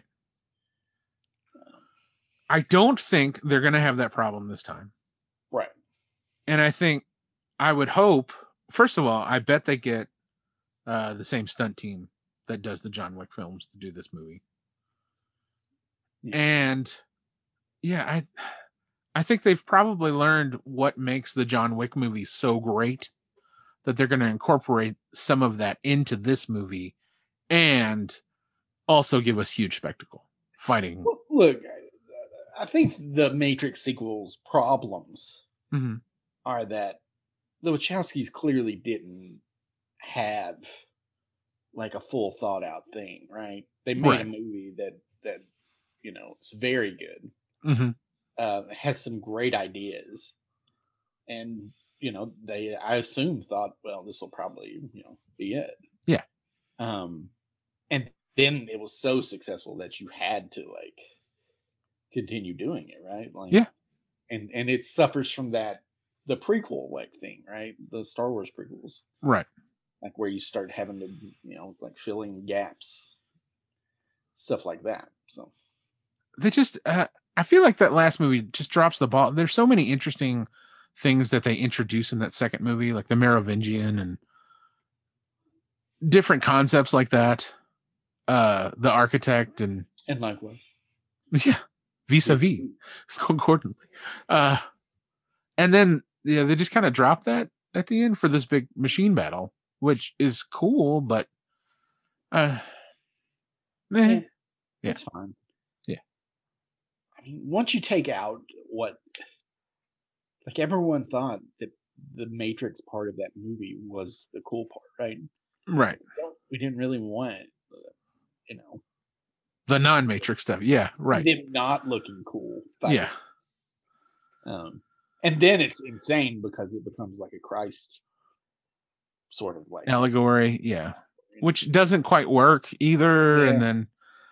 I don't think they're going to have that problem this time. Right. And I would hope, first of all, I bet they get the same stunt team that does the John Wick films to do this movie. Yeah. And yeah, I think they've probably learned what makes the John Wick movies so great that they're going to incorporate some of that into this movie and also give us huge spectacle fighting. Well, look, I think the Matrix sequels problems are that the Wachowskis clearly didn't have like a full thought out thing, right? They made a movie that it's very good. Mm-hmm. Has some great ideas, and I assume thought, well, this will probably be it. Yeah. And then it was so successful that you had to like continue doing it, right? Like, yeah. And it suffers from the prequel like thing, right? The Star Wars prequels, right? Like where you start having to, like filling gaps, stuff like that. So they just, I feel like that last movie just drops the ball. There's so many interesting things that they introduce in that second movie, like the Merovingian and different concepts like that. The architect and likewise. Yeah. Vis-a-vis concordantly. And then they just kind of drop that at the end for this big machine battle, which is cool, but it's fine. Yeah. I mean, once you take out what like everyone thought that the Matrix part of that movie was the cool part, right? Right. We didn't really want the non-Matrix stuff. Yeah, right. Them not looking cool. Yeah. And then it's insane because it becomes like a Christ sort of like allegory. Yeah. Which doesn't quite work either. Yeah. And then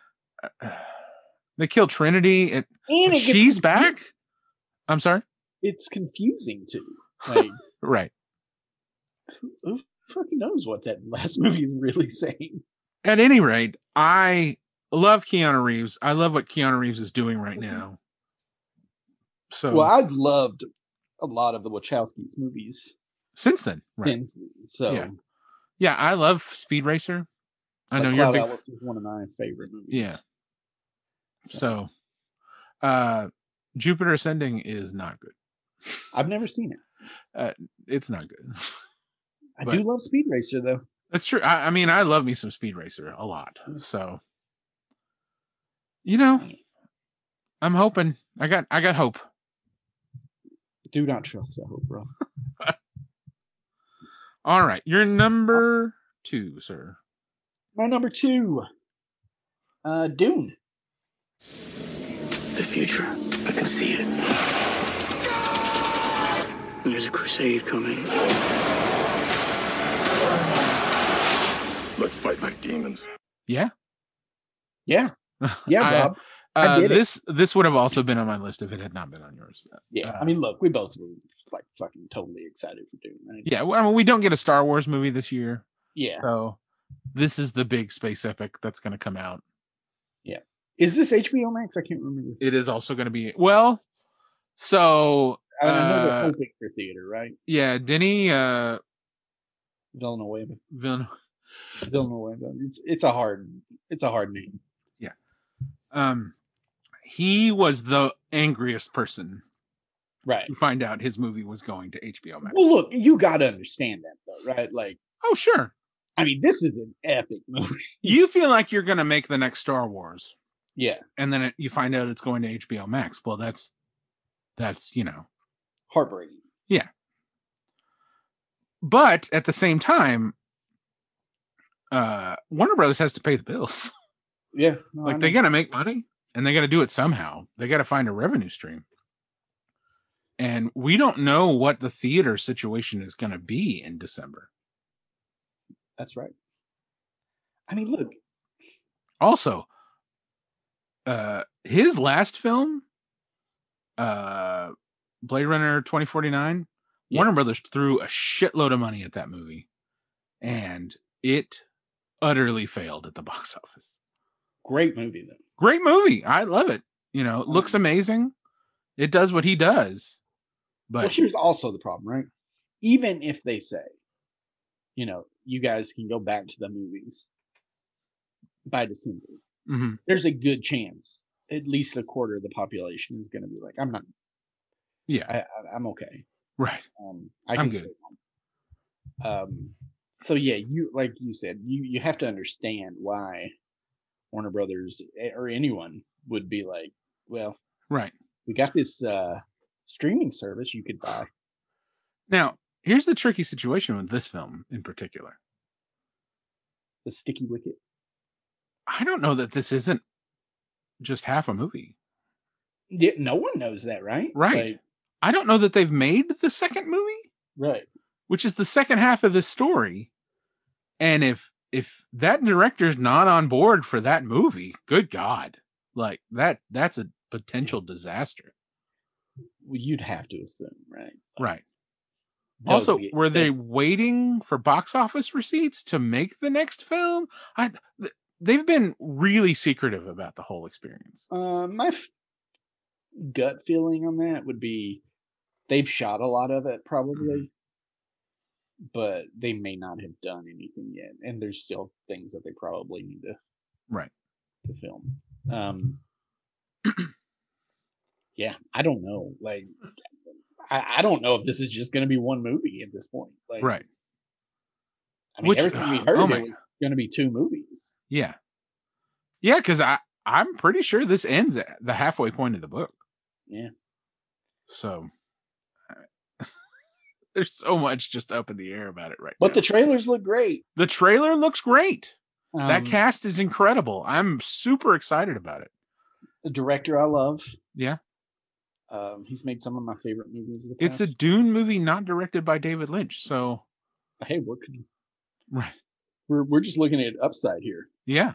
they kill Trinity and she's back. I'm sorry. It's confusing too. Like, right. Who fucking knows what that last movie is really saying? At any rate, I love Keanu Reeves. I love what Keanu Reeves is doing right now. So, well, I've loved a lot of the Wachowskis movies since then. Right. So, yeah, I love Speed Racer. I know you're a big. Atlas is one of my favorite movies. Yeah. So, Jupiter Ascending is not good. I've never seen it. It's not good. I do love Speed Racer though. That's true. I mean, I love me some Speed Racer a lot. So, I'm hoping. I got hope. Do not trust that hope, bro. All right, your number 2, sir. My number 2, Dune. The future, I can see it. And there's a crusade coming. Let's fight like demons. Yeah. Yeah. Yeah, Bob. I did it. This would have also been on my list if it had not been on yours. Yeah, I mean, look, we both were like fucking totally excited for Dune, right? Yeah, well, I mean, we don't get a Star Wars movie this year. Yeah. So this is the big space epic that's going to come out. Yeah. Is this HBO Max? I can't remember. It is also going to be, well, so I know they're hoping for theater, right? Yeah, Denny Villanueva. Villanueva. It's a hard name. Yeah. He was the angriest person, right, to find out his movie was going to HBO Max. Well, look, you got to understand that, though, right? Like, oh, sure. I mean, this is an epic movie. You feel like you're going to make the next Star Wars, yeah, and then you find out it's going to HBO Max. Well, that's heartbreaking. Yeah. But at the same time, Warner Brothers has to pay the bills. Yeah, like they got to make money, and they got to do it somehow. They got to find a revenue stream. And we don't know what the theater situation is going to be in December. That's right. I mean, look. Also, his last film, Blade Runner 2049, Warner Brothers threw a shitload of money at that movie, and it utterly failed at the box office. Great movie, though. Great movie. I love it. It looks amazing. It does what he does. But here's also the problem, right? Even if they say, you guys can go back to the movies by December, there's a good chance at least a quarter of the population is going to be like, I'm not. Yeah, I'm okay. Right. I'm good. So yeah, like you said, you have to understand why Warner Brothers or anyone would be like, well, right, we got this streaming service you could buy. Now, here's the tricky situation with this film in particular. The Sticky Wicket. I don't know that this isn't just half a movie. Yeah, no one knows that, right? Right. Like, I don't know that they've made the second movie. Right. Which is the second half of this story. And if that director's not on board for that movie, good God. Like that's a potential disaster. Well, you'd have to assume, right? Right. Also, were they waiting for box office receipts to make the next film? They've been really secretive about the whole experience. My gut feeling on that would be they've shot a lot of it probably, but they may not have done anything yet, and there's still things that they probably need to film. Yeah, I don't know. Like, I don't know if this is just going to be one movie at this point. Like, right. I mean, everything we heard it was going to be two movies. Yeah. Yeah, because I'm pretty sure this ends at the halfway point of the book. Yeah. So there's so much just up in the air about it right now. But the trailers look great. The trailer looks great. That cast is incredible. I'm super excited about it. The director I love. Yeah. He's made some of my favorite movies of the It's past. a Dune movie not directed by David Lynch, so hey, what could right? We're just looking at upside here. Yeah.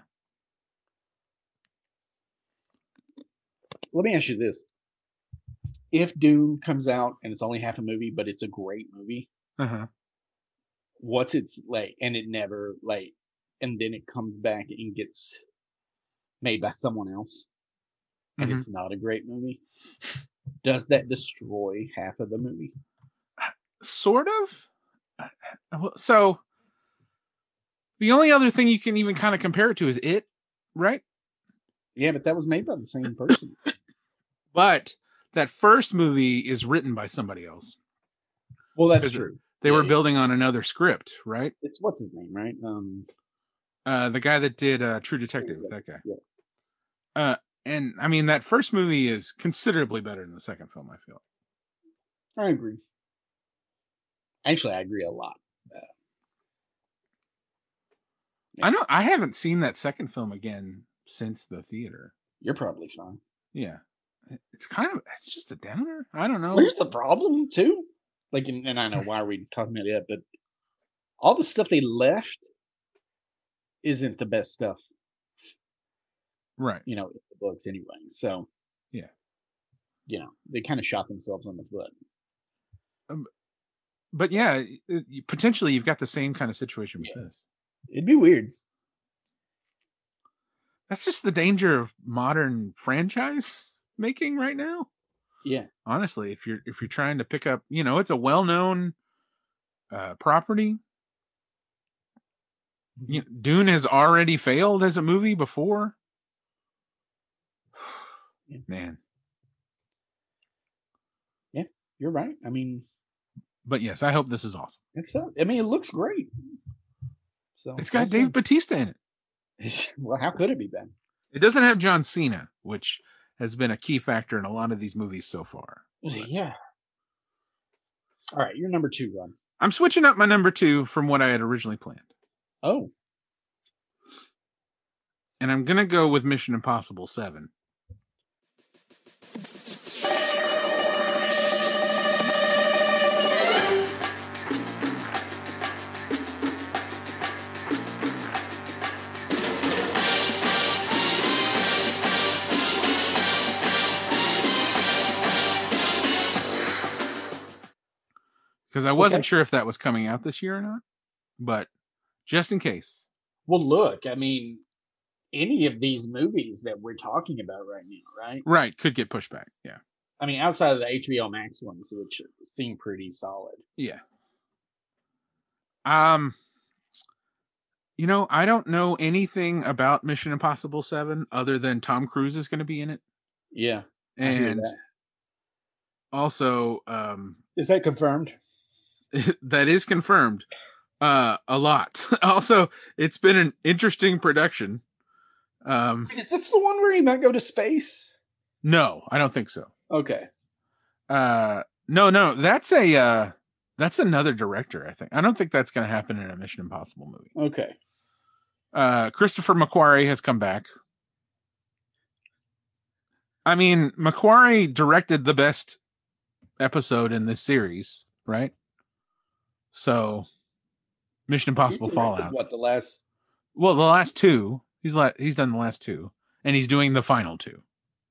Let me ask you this: if Dune comes out and it's only half a movie, but it's a great movie, what's its like? And it never like, and then it comes back and gets made by someone else, and it's not a great movie. Does that destroy half of the movie? Sort of. So the only other thing you can even kind of compare it to is It, right? Yeah, but that was made by the same person. But that first movie is written by somebody else. Well, that's true. They were building on another script, right? It's what's his name, right? The guy that did True Detective, that guy. Yeah. And I mean, that first movie is considerably better than the second film, I feel. I agree. Actually, I agree a lot. I know I haven't seen that second film again since the theater. You're probably fine. Yeah. It's just a downer. I don't know. Where's the problem, too? Like, and I know why are we talking about it, but all the stuff they left isn't the best stuff. Right. You know, in the books anyway. So, yeah, you know, they kind of shot themselves in the foot. But yeah, potentially you've got the same kind of situation with this. It'd be weird. That's just the danger of modern franchise making right now. Yeah. Honestly, if you're trying to pick up, you know, it's a well-known property. You know, Dune has already failed as a movie before. Man. Yeah, you're right. I mean, but yes, I hope this is awesome. I mean, it looks great. So it's got Dave Bautista in it. Well, how could it be bad? It doesn't have John Cena, which has been a key factor in a lot of these movies so far. Yeah. All right, you're number 2, Ron. I'm switching up my number 2 from what I had originally planned. Oh. And I'm going to go with Mission Impossible 7. Because I wasn't sure if that was coming out this year or not, but just in case. Well, look, I mean, any of these movies that we're talking about right now, right? Right, could get pushed back, yeah. I mean, outside of the HBO Max ones, which seem pretty solid. Yeah. You know, I don't know anything about Mission Impossible 7 other than Tom Cruise is going to be in it. Yeah. And also, is that confirmed? That is confirmed. A lot. Also, it's been an interesting production. Is this the one where he might go to space? No, I don't think so. Okay. No, that's another director, I think. I don't think that's going to happen in a Mission Impossible movie. Okay. Christopher McQuarrie has come back. I mean, McQuarrie directed the best episode in this series, right? So, Mission Impossible Fallout. What, the last? Well, the last 2. He's done the last 2, and he's doing the final 2.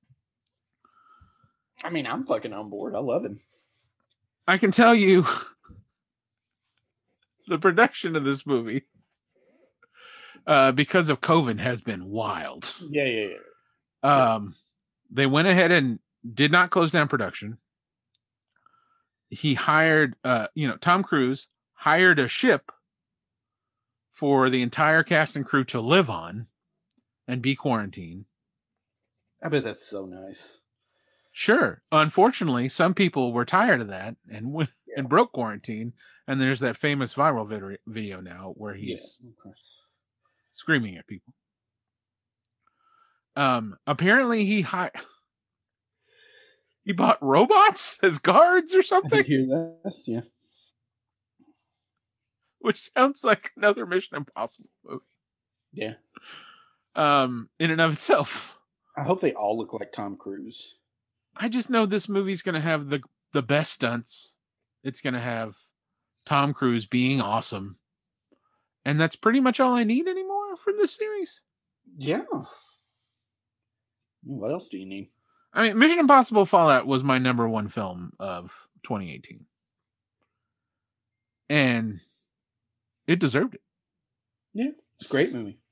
I mean, I'm fucking on board. I love him. I can tell you, the production of this movie, because of COVID, has been wild. Yeah. They went ahead and did not close down production. He hired, Tom Cruise hired a ship for the entire cast and crew to live on and be quarantined. I bet that's so nice. Sure. Unfortunately, some people were tired of that and and broke quarantine. And there's that famous viral video now where he's screaming at people. Apparently he bought robots as guards or something. I hear this, yeah. Which sounds like another Mission Impossible movie. Yeah. In and of itself. I hope they all look like Tom Cruise. I just know this movie's going to have the best stunts. It's going to have Tom Cruise being awesome. And that's pretty much all I need anymore from this series. Yeah. What else do you need? I mean, Mission Impossible Fallout was my number 1 film of 2018. And it deserved it. Yeah, it's a great movie.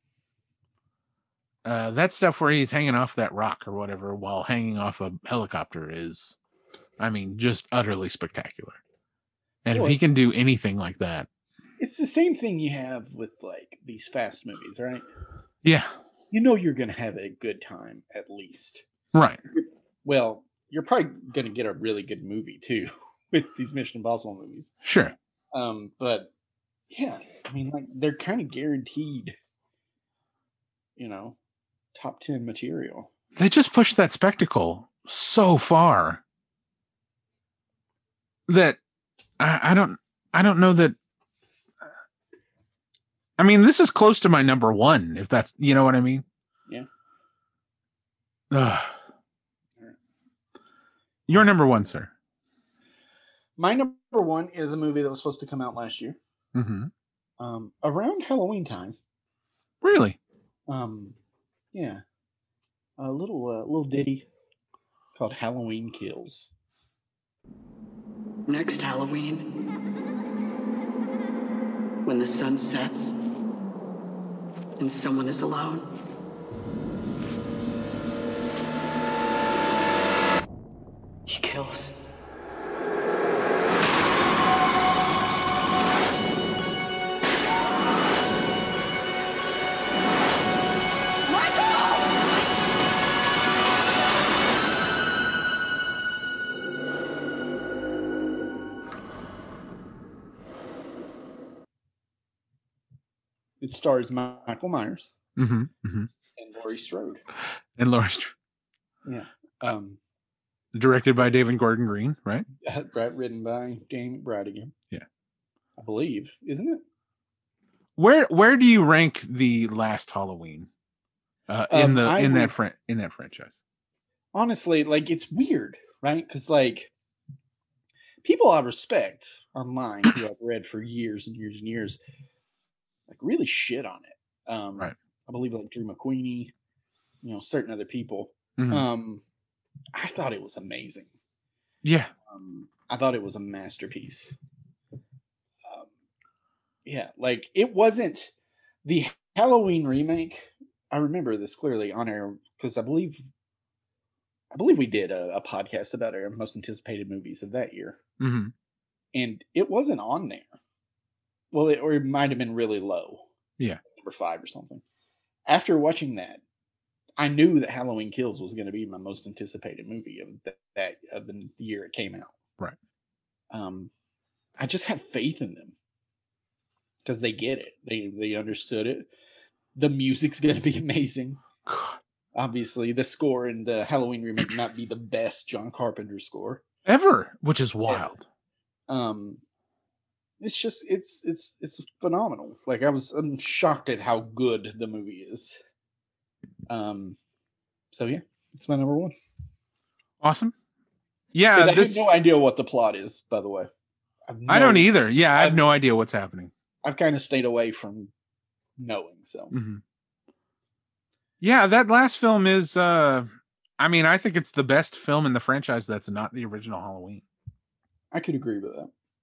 That stuff where he's hanging off that rock or whatever while hanging off a helicopter is, I mean, just utterly spectacular. And if he can do anything like that. It's the same thing you have with like these fast movies, right? Yeah. You know you're going to have a good time at least. Right. Well, you're probably going to get a really good movie too with these Mission Impossible movies. Sure. But yeah, I mean, like they're kind of guaranteed, top 10 material. They just push that spectacle so far that I don't know that. I mean, this is close to my number 1, if that's, you know what I mean? Yeah. Your number 1, sir. My number 1 is a movie that was supposed to come out last year. Mm-hmm. Around Halloween time. Really? Yeah. a little ditty called Halloween Kills. Next Halloween, when the sun sets and someone is alone, he kills. It stars Michael Myers and Laurie Strode. And Laurie Strode. Yeah. Directed by David Gordon Green, right? Written by Danny McBride again. Yeah. I believe, isn't it? Where do you rank the last Halloween in that franchise? Honestly, like, it's weird, right? Because, like, people I respect online who I've read for years and years and years, like, really shit on it. Right. I believe, like, Drew McQueenie, certain other people. Mm-hmm. I thought it was amazing. Yeah. I thought it was a masterpiece. Yeah, like, it wasn't the Halloween remake. I remember this clearly on air because I believe we did a podcast about our most anticipated movies of that year. Mm-hmm. And it wasn't on there. Well, it might have been really low. Yeah. Number 5 or something. After watching that, I knew that Halloween Kills was going to be my most anticipated movie of the year it came out. Right. I just had faith in them because they get it. They understood it. The music's going to be amazing. Obviously, the score in the Halloween remake might be the best John Carpenter score ever, which is wild. It's just it's phenomenal. Like, I'm shocked at how good the movie is. So yeah, it's my number 1. Awesome. Yeah, I have no idea what the plot is, by the way. I don't either. Yeah, I have no idea what's happening. I've kind of stayed away from knowing. So yeah, that last film is I think it's the best film in the franchise that's not the original Halloween. I could agree with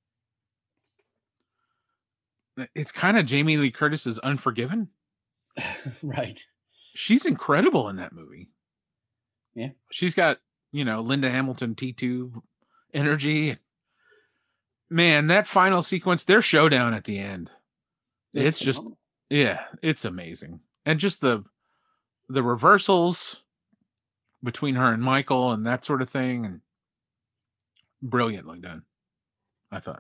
that. It's kind of Jamie Lee Curtis's Unforgiven. Right. She's incredible in that movie. Yeah. She's got, Linda Hamilton T2 energy. Man, that final sequence, their showdown at the end. It's just, it's amazing. And just the reversals between her and Michael and that sort of thing. And brilliantly done, I thought.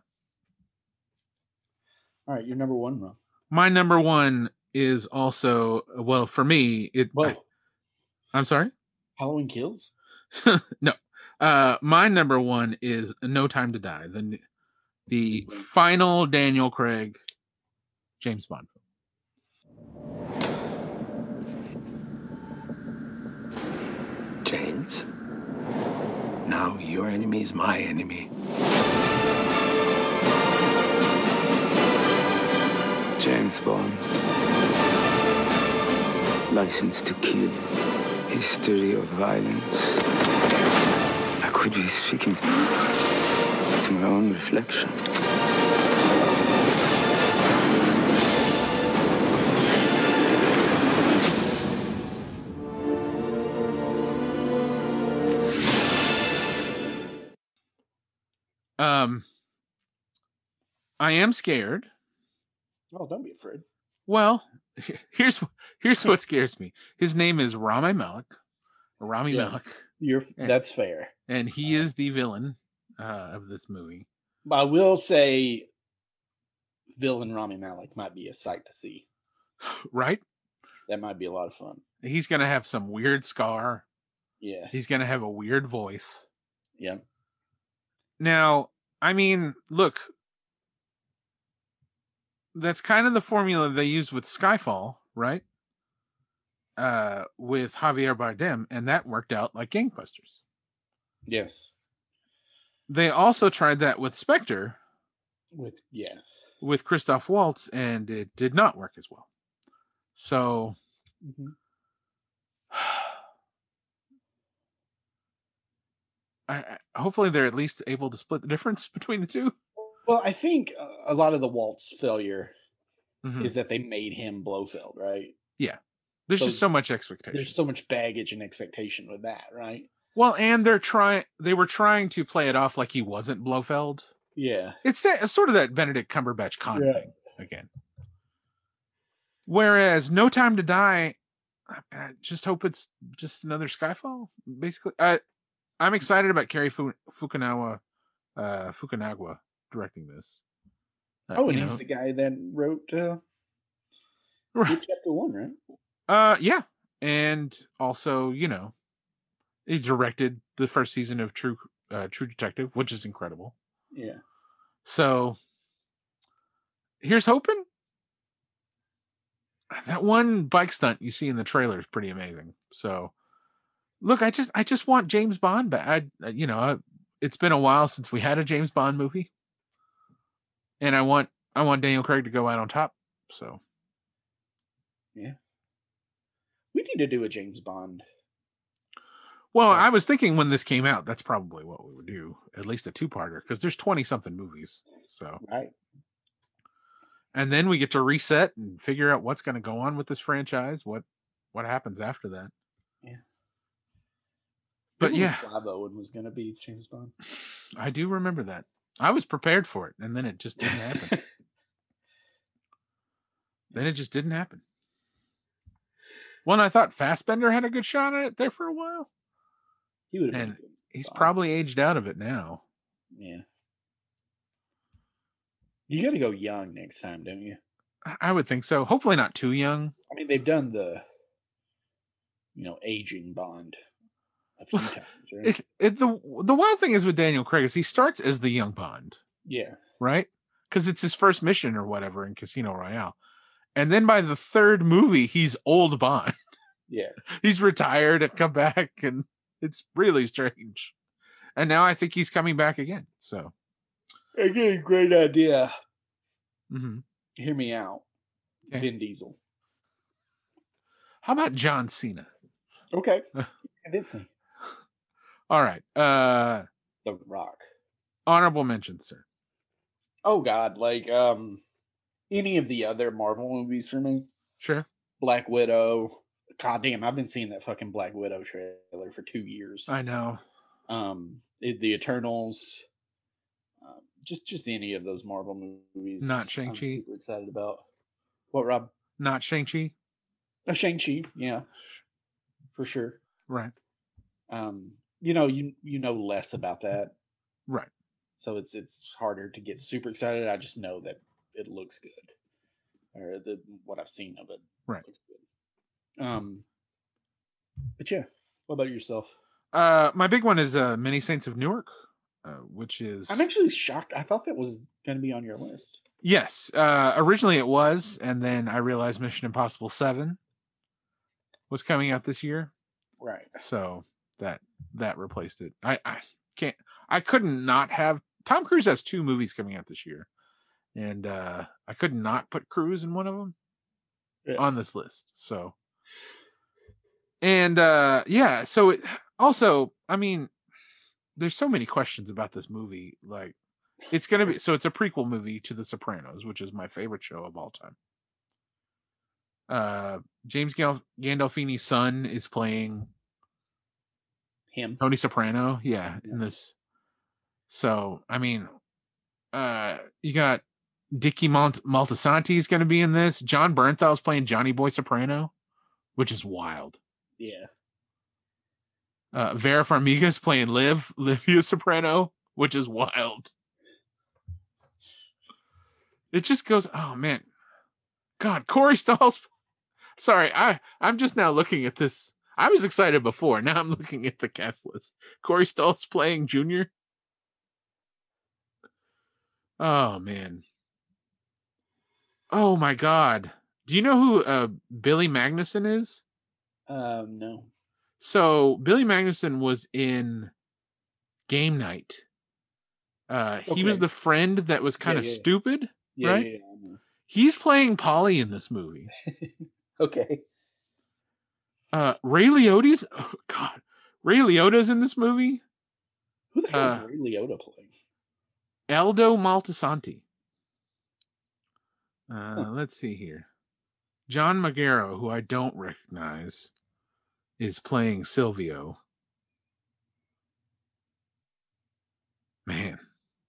All right, your number 1, Ron. My number 1 is also, well, for me, I'm sorry? Halloween Kills? No. My number 1 is No Time to Die, the final Daniel Craig James Bond film. James, now your enemy is my enemy. James Bond. License to kill. History of violence. I could be speaking to my own reflection. I am scared. Oh, don't be afraid. Well, here's what scares me. His name is Rami Malek. Malek. That's fair. And he is the villain of this movie. I will say villain Rami Malek might be a sight to see. Right? That might be a lot of fun. He's going to have some weird scar. Yeah. He's going to have a weird voice. Yeah. Now, look, that's kind of the formula they used with Skyfall, right? With Javier Bardem, and that worked out like gangbusters. Yes. They also tried that with Spectre. With Christoph Waltz, and it did not work as well. So, hopefully they're at least able to split the difference between the two. Well, I think a lot of the Walt's failure Mhm. is that they made him Blofeld, right? Yeah. There's just so much expectation. There's so much baggage and expectation with that, right? Well, and they were trying to play it off like he wasn't Blofeld. Yeah. It's sort of that Benedict Cumberbatch con Yeah. thing again. Whereas No Time to Die, I just hope it's just another Skyfall. Basically, I'm excited about Cary Fukunaga directing this. And he's the guy that wrote Chapter 1, right? Yeah, and also, he directed the first season of True Detective, which is incredible. Yeah. So here's hoping. That one bike stunt you see in the trailer is pretty amazing. So, look, I just want James Bond back. It's been a while since we had a James Bond movie, and I want Daniel Craig to go out on top. So, yeah, we need to do a James Bond. Well, I was thinking when this came out, that's probably what we would do, at least a 2-parter, because there's 20-something movies. So, right. And then we get to reset and figure out what's going to go on with this franchise. What happens after that? Yeah. But yeah, Bob Owen was going to be James Bond. I do remember that. I was prepared for it, and then it just didn't happen. Then it just didn't happen. Well, I thought Fassbender had a good shot at it there for a while. He would have and he's probably aged out of it now. Yeah. You got to go young next time, don't you? I would think so. Hopefully not too young. I mean, they've done the, aging Bond a few times, right? The wild thing is with Daniel Craig is he starts as the young Bond. Yeah. Right? Because it's his first mission or whatever in Casino Royale. And then by the third movie, he's old Bond. Yeah. He's retired and come back, and it's really strange. And now I think he's coming back again. So. Again, great idea. Mm-hmm. Hear me out. Okay. Vin Diesel. How about John Cena? Okay. Convince me. All right. The Rock. Honorable mention, sir. Oh God, like any of the other Marvel movies for me. Sure. Black Widow. God damn, I've been seeing that fucking Black Widow trailer for 2 years. I know. The Eternals. Just any of those Marvel movies. Not Shang-Chi. I'm super excited about. What, Rob? Not Shang-Chi. Shang-Chi, yeah, for sure. Right. You know less about that, right? So it's harder to get super excited. I just know that it looks good, or what I've seen of it, right? Looks good. But yeah, what about yourself? My big one is Many Saints of Newark. Which is... I'm actually shocked. I thought that was going to be on your list. Yes. Originally it was, and then I realized Mission Impossible 7 was coming out this year. Right. So that replaced it. I couldn't not have... Tom Cruise has 2 movies coming out this year. And I could not put Cruise in one of them on this list. So... And so it also, I mean... There's so many questions about this movie. Like, it's going to be... So it's a prequel movie to The Sopranos, which is my favorite show of all time. James Gandolfini's son is playing... him. Tony Soprano. Yeah, in this. So, I mean... you got Dickie Moltisanti is going to be in this. John Bernthal's playing Johnny Boy Soprano, which is wild. Yeah. Vera Farmiga's playing Livia Soprano, which is wild. It just goes, oh man. God, Corey Stoll's... Sorry, I'm just now looking at this. I was excited before. Now I'm looking at the cast list. Corey Stoll's playing Junior. Oh man. Oh my God. Do you know who Billy Magnuson is? No. So Billy Magnuson was in Game Night. He was the friend that was kind of stupid, right? Yeah. He's playing Polly in this movie. Okay. Ray Liotta's... Oh, God. Ray Liotta's in this movie. Who the hell is Ray Liotta playing? Aldo Maltasanti. Let's see here. John Magaro, who I don't recognize, is playing Silvio. Man.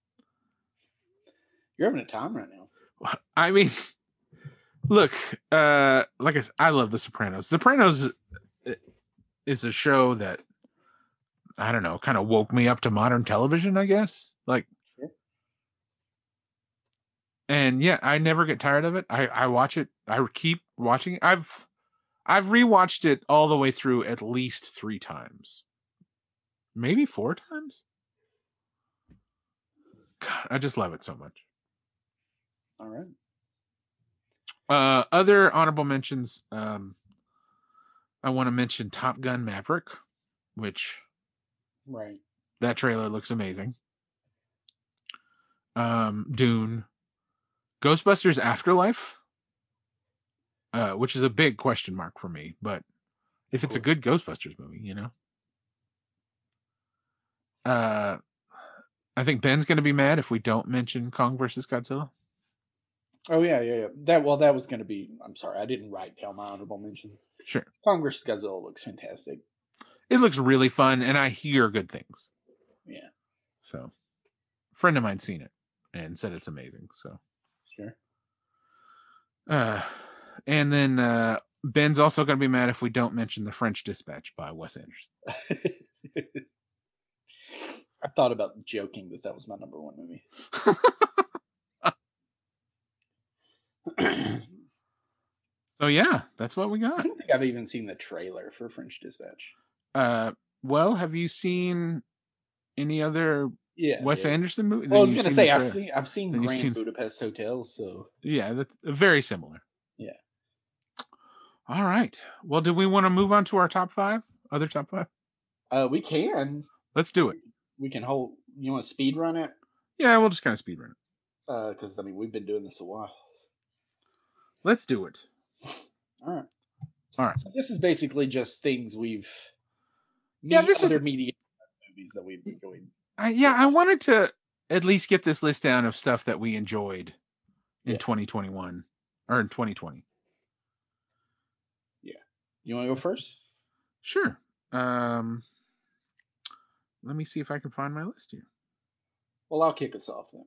You're having a time right now. I mean, look, like I said, I love The Sopranos. Sopranos is a show that, I don't know, kind of woke me up to modern television, I guess. Like, and yeah, I never get tired of it. I watch it. I keep watching it. I've rewatched it all the way through at least 3 times, maybe 4 times. God, I just love it so much. All right. Other honorable mentions. I want to mention Top Gun Maverick, which that trailer looks amazing. Dune, Ghostbusters Afterlife, which is a big question mark for me, but if it's a good Ghostbusters movie, you know. I think Ben's going to be mad if we don't mention Kong versus Godzilla. Oh yeah. That was going to be. I'm sorry, I didn't write down my honorable mention. Sure. Kong vs. Godzilla looks fantastic. It looks really fun, and I hear good things. Yeah. So, a friend of mine's seen it and said it's amazing. So. Sure. And then Ben's also going to be mad if we don't mention The French Dispatch by Wes Anderson. I thought about joking that was my number 1 movie. So yeah, that's what we got. I don't think I've even seen the trailer for French Dispatch. Well, have you seen any other Wes Anderson movie? Well, I was going to say I've seen Grand Budapest Hotel, so yeah, that's very similar. Yeah. All right. Well, do we want to move on to our top 5? Other top 5? We can. Let's do it. We can hold. You want to speed run it? Yeah, we'll just kind of speed run it. Because we've been doing this a while. Let's do it. All right. So this is basically just things we've. This other media movies that we've enjoyed. I wanted to at least get this list down of stuff that we enjoyed in 2021 or in 2020. Yeah. You want to go first? Sure. Let me see if I can find my list here. Well, I'll kick us off then.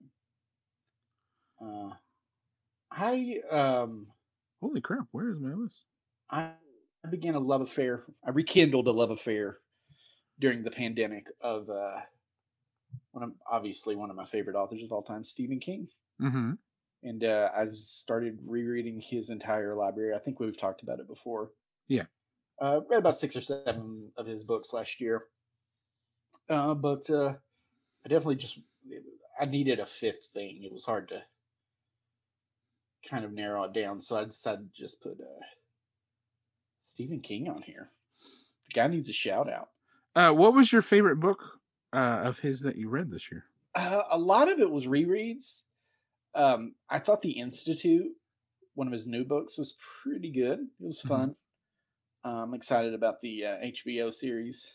Holy crap! Where is my list? I began a love affair. I rekindled a love affair during the pandemic of one of my favorite authors of all time, Stephen King. Mm-hmm. And I started rereading his entire library. I think we've talked about it before. Yeah. Read about 6 or 7 of his books last year. But I definitely I needed a 5th thing. It was hard to kind of narrow it down. So I decided to just put Stephen King on here. The guy needs a shout out. What was your favorite book of his that you read this year? A lot of it was rereads. I thought The Institute, one of his new books, was pretty good. It was fun. I'm excited about the HBO series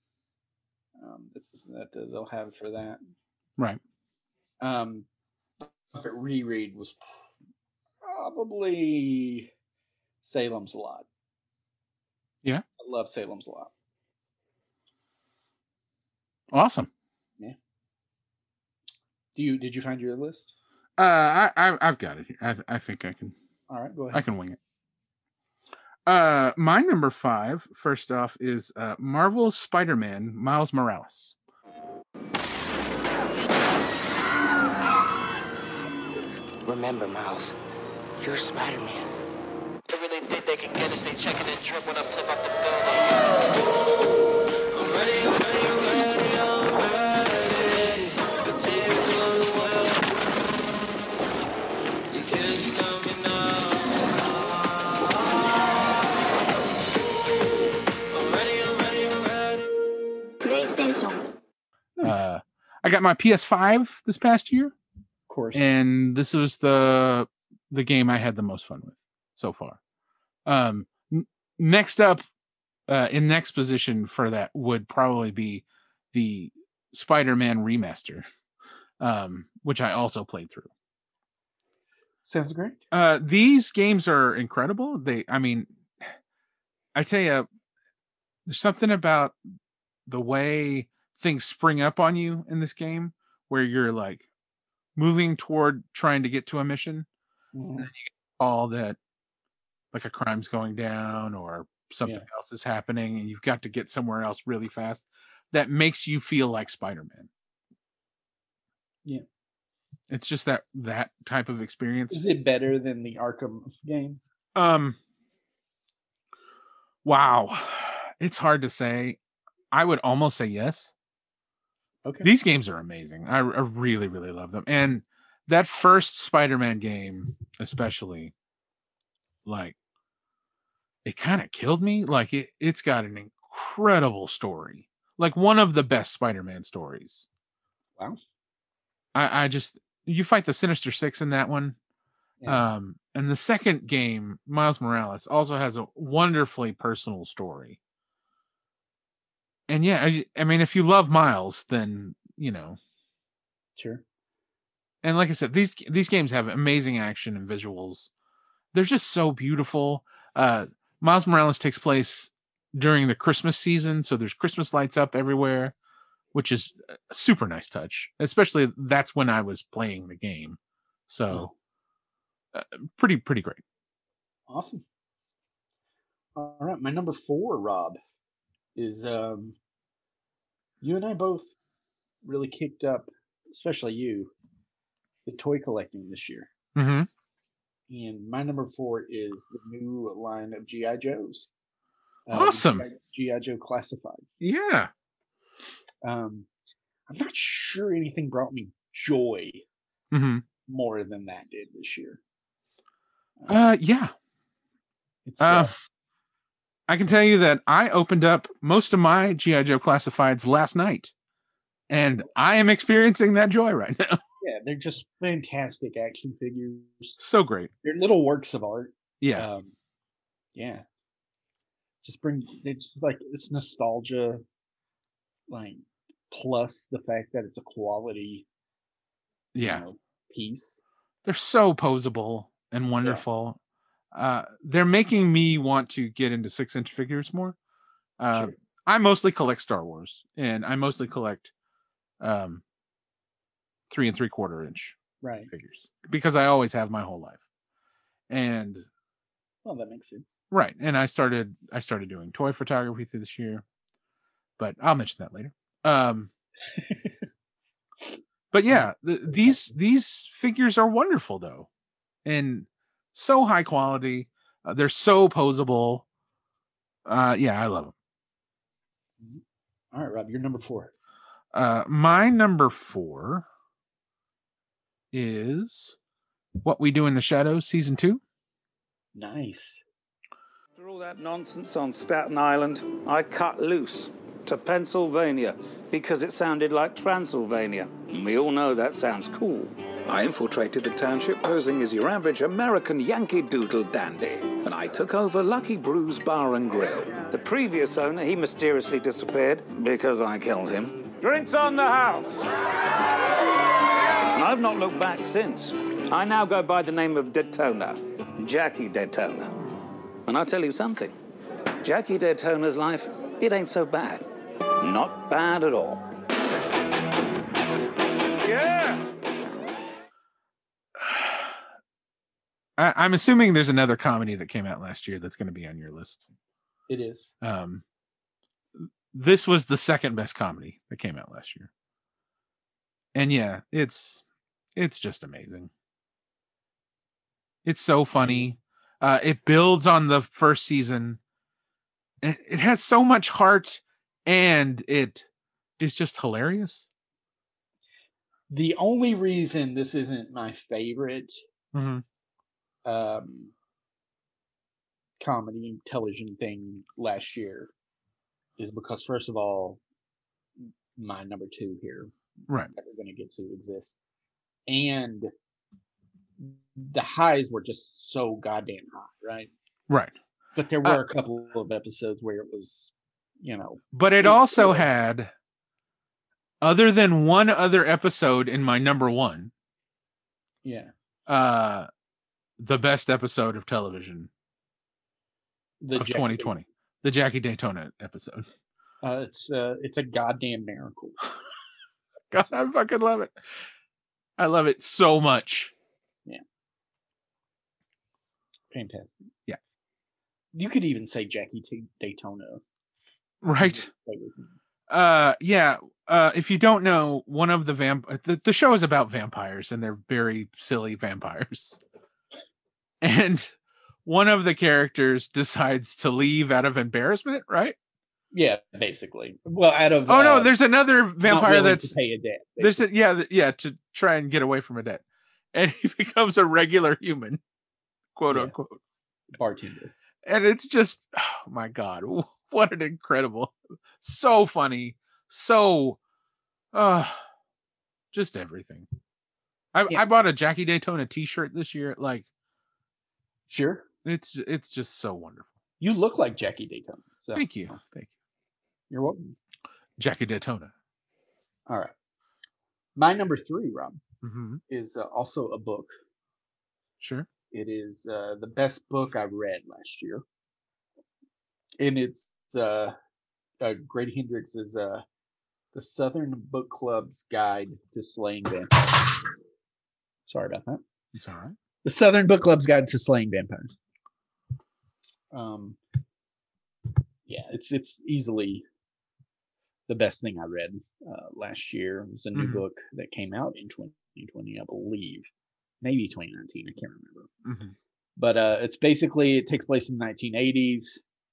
that they'll have for that. Right. Favorite reread was probably Salem's Lot. Yeah. I love Salem's Lot. Awesome. Yeah. Did you find your list? I've got it here. I think I can. All right, go ahead. I can wing it. My number 5, first off, is Marvel's Spider-Man, Miles Morales. Remember, Miles, you're Spider-Man. They really think they can get us. They checking in drip when I flip up the building. I'm ready, I'm ready, I'm ready, I'm ready to take the world. You can't stop me now. I'm ready, I'm ready, I'm ready. PlayStation. I got my PS5 this past year. Of course. And this was the game I had the most fun with so far. Next up, in next position for that would probably be the Spider-Man Remaster, which I also played through. Sounds great. These games are incredible. I tell you, there's something about the way things spring up on you in this game where you're like moving toward trying to get to a mission. Mm-hmm. And then you get all that, like a crime's going down or something else is happening and you've got to get somewhere else really fast. That makes you feel like Spider-Man. Yeah. It's just that type of experience. Is it better than the Arkham game? Wow. It's hard to say. I would almost say yes. Okay. These games are amazing. I really, really love them. And that first Spider-Man game, especially, like, it kind of killed me. Like, it's got an incredible story. Like, one of the best Spider-Man stories. Wow. You fight the Sinister Six in that one. Yeah. And the second game, Miles Morales, also has a wonderfully personal story. And yeah, I mean, if you love Miles, then, Sure. And like I said, these games have amazing action and visuals. They're just so beautiful. Miles Morales takes place during the Christmas season, so there's Christmas lights up everywhere, which is a super nice touch. Especially that's when I was playing the game. So pretty great. Awesome. All right, my number 4, Rob, is you and I both really kicked up, especially you, the toy collecting this year. Mm-hmm. And my number 4 is the new line of G.I. Joes. Awesome. G.I. Joe Classified. Yeah. I'm not sure anything brought me joy more than that did this year. Yeah. It's, I can tell you that I opened up most of my G.I. Joe Classifieds last night, and I am experiencing that joy right now. Yeah, they're just fantastic action figures. So great. They're little works of art. Yeah. Yeah. It's just like this nostalgia, like, plus the fact that it's a quality piece. They're so posable and wonderful. They're making me want to get into 6-inch figures more. Sure. I mostly collect Star Wars, and I mostly collect 3 3/4 inch figures because I always have my whole life. And well, that makes sense. Right. And I started doing toy photography through this year, but I'll mention that later. But yeah, these figures are wonderful though. And so high quality. They're so posable. Yeah, I love them. All right, Rob, you're number 4. My number 4 is What We Do in the Shadows, Season 2. Nice. After all that nonsense on Staten Island, I cut loose to Pennsylvania because it sounded like Transylvania. We all know that sounds cool. I infiltrated the township posing as your average American Yankee Doodle dandy, and I took over Lucky Brew's Bar and Grill. The previous owner, he mysteriously disappeared because I killed him. Drinks on the house! And I've not looked back since. I now go by the name of Daytona, Jackie Daytona. And I'll tell you something, Jackie Daytona's life, it ain't so bad. Not bad at all. Yeah! I'm assuming there's another comedy that came out last year that's going to be on your list. It is. This was the second best comedy that came out last year. And yeah, it's just amazing. It's so funny. It builds on the first season. It has so much heart, and it is just hilarious. The only reason this isn't my favorite comedy television thing last year is because, first of all, my number 2 here, right, that we're going to get to exist, and the highs were just so goddamn high, right? But there were a couple of episodes where it was, But it also had other than one other episode in my number one, Yeah. the best episode of television of 2020, the Jackie Daytona episode. It's a goddamn miracle. God, I fucking love it. I love it so much. Yeah. Fantastic. Yeah. You could even say Jackie Daytona. Right. Yeah. If you don't know, one of the show is about vampires, and they're very silly vampires. And one of the characters decides to leave out of embarrassment, right? Yeah, basically. Well, out of no, there's another vampire that's to pay a debt. There's to try and get away from a debt, and he becomes a regular human, quote unquote, bartender. And it's just, oh my God, what an incredible, so funny, so, just everything. I bought a Jackie Daytona T-shirt this year. Like, sure, it's just so wonderful. You look like Jackie Daytona. So. Thank you. You're welcome. Jackie Daytona. All right. My number 3, Rob, mm-hmm. is also a book. Sure. It is the best book I read last year. And it's Grady Hendrix's The Southern Book Club's Guide to Slaying Vampires. Sorry about that. It's all right. The Southern Book Club's Guide to Slaying Vampires. Yeah, it's easily the best thing I read last year. It was a new book that came out in 2020, I believe. Maybe 2019, I can't remember. Mm-hmm. But it's basically, it takes place in the 1980s.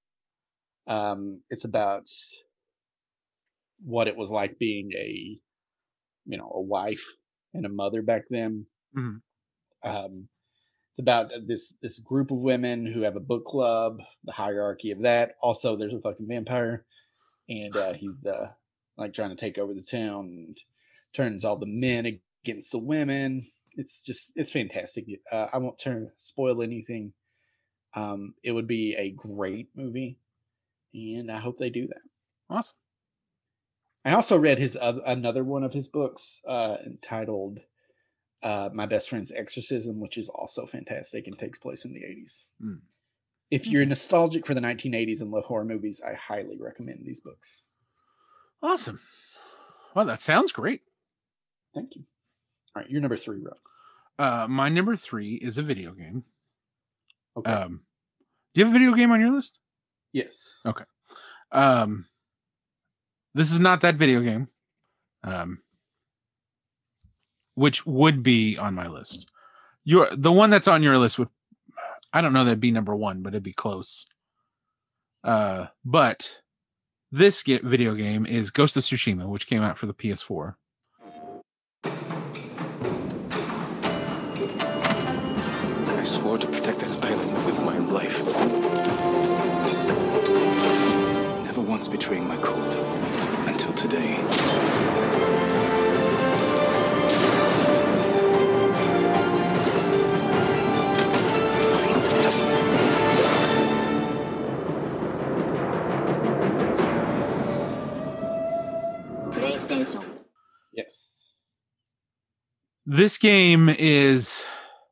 It's about what it was like being a wife and a mother back then. Mm-hmm. It's about this group of women who have a book club, the hierarchy of that. Also, there's a fucking vampire, and he's like trying to take over the town and turns all the men against the women. It's fantastic. I won't spoil anything. It would be a great movie, and I hope they do that. Awesome. I also read another one of his books entitled My Best Friend's Exorcism, which is also fantastic and takes place in the 80s. If you're nostalgic for the 1980s and love horror movies, I highly recommend these books. Awesome. Well, that sounds great. Thank you. All right, your number 3, Rob. My number 3 is a video game. Okay. Do you have a video game on your list? Yes. Okay. This is not that video game. Which would be on my list. The one that's on your list would, I don't know that'd be number 1, but it'd be close. But this video game is Ghost of Tsushima, which came out for the PS4. I swore to protect this island with my life. Never once betraying my code until today. Yes. This game is,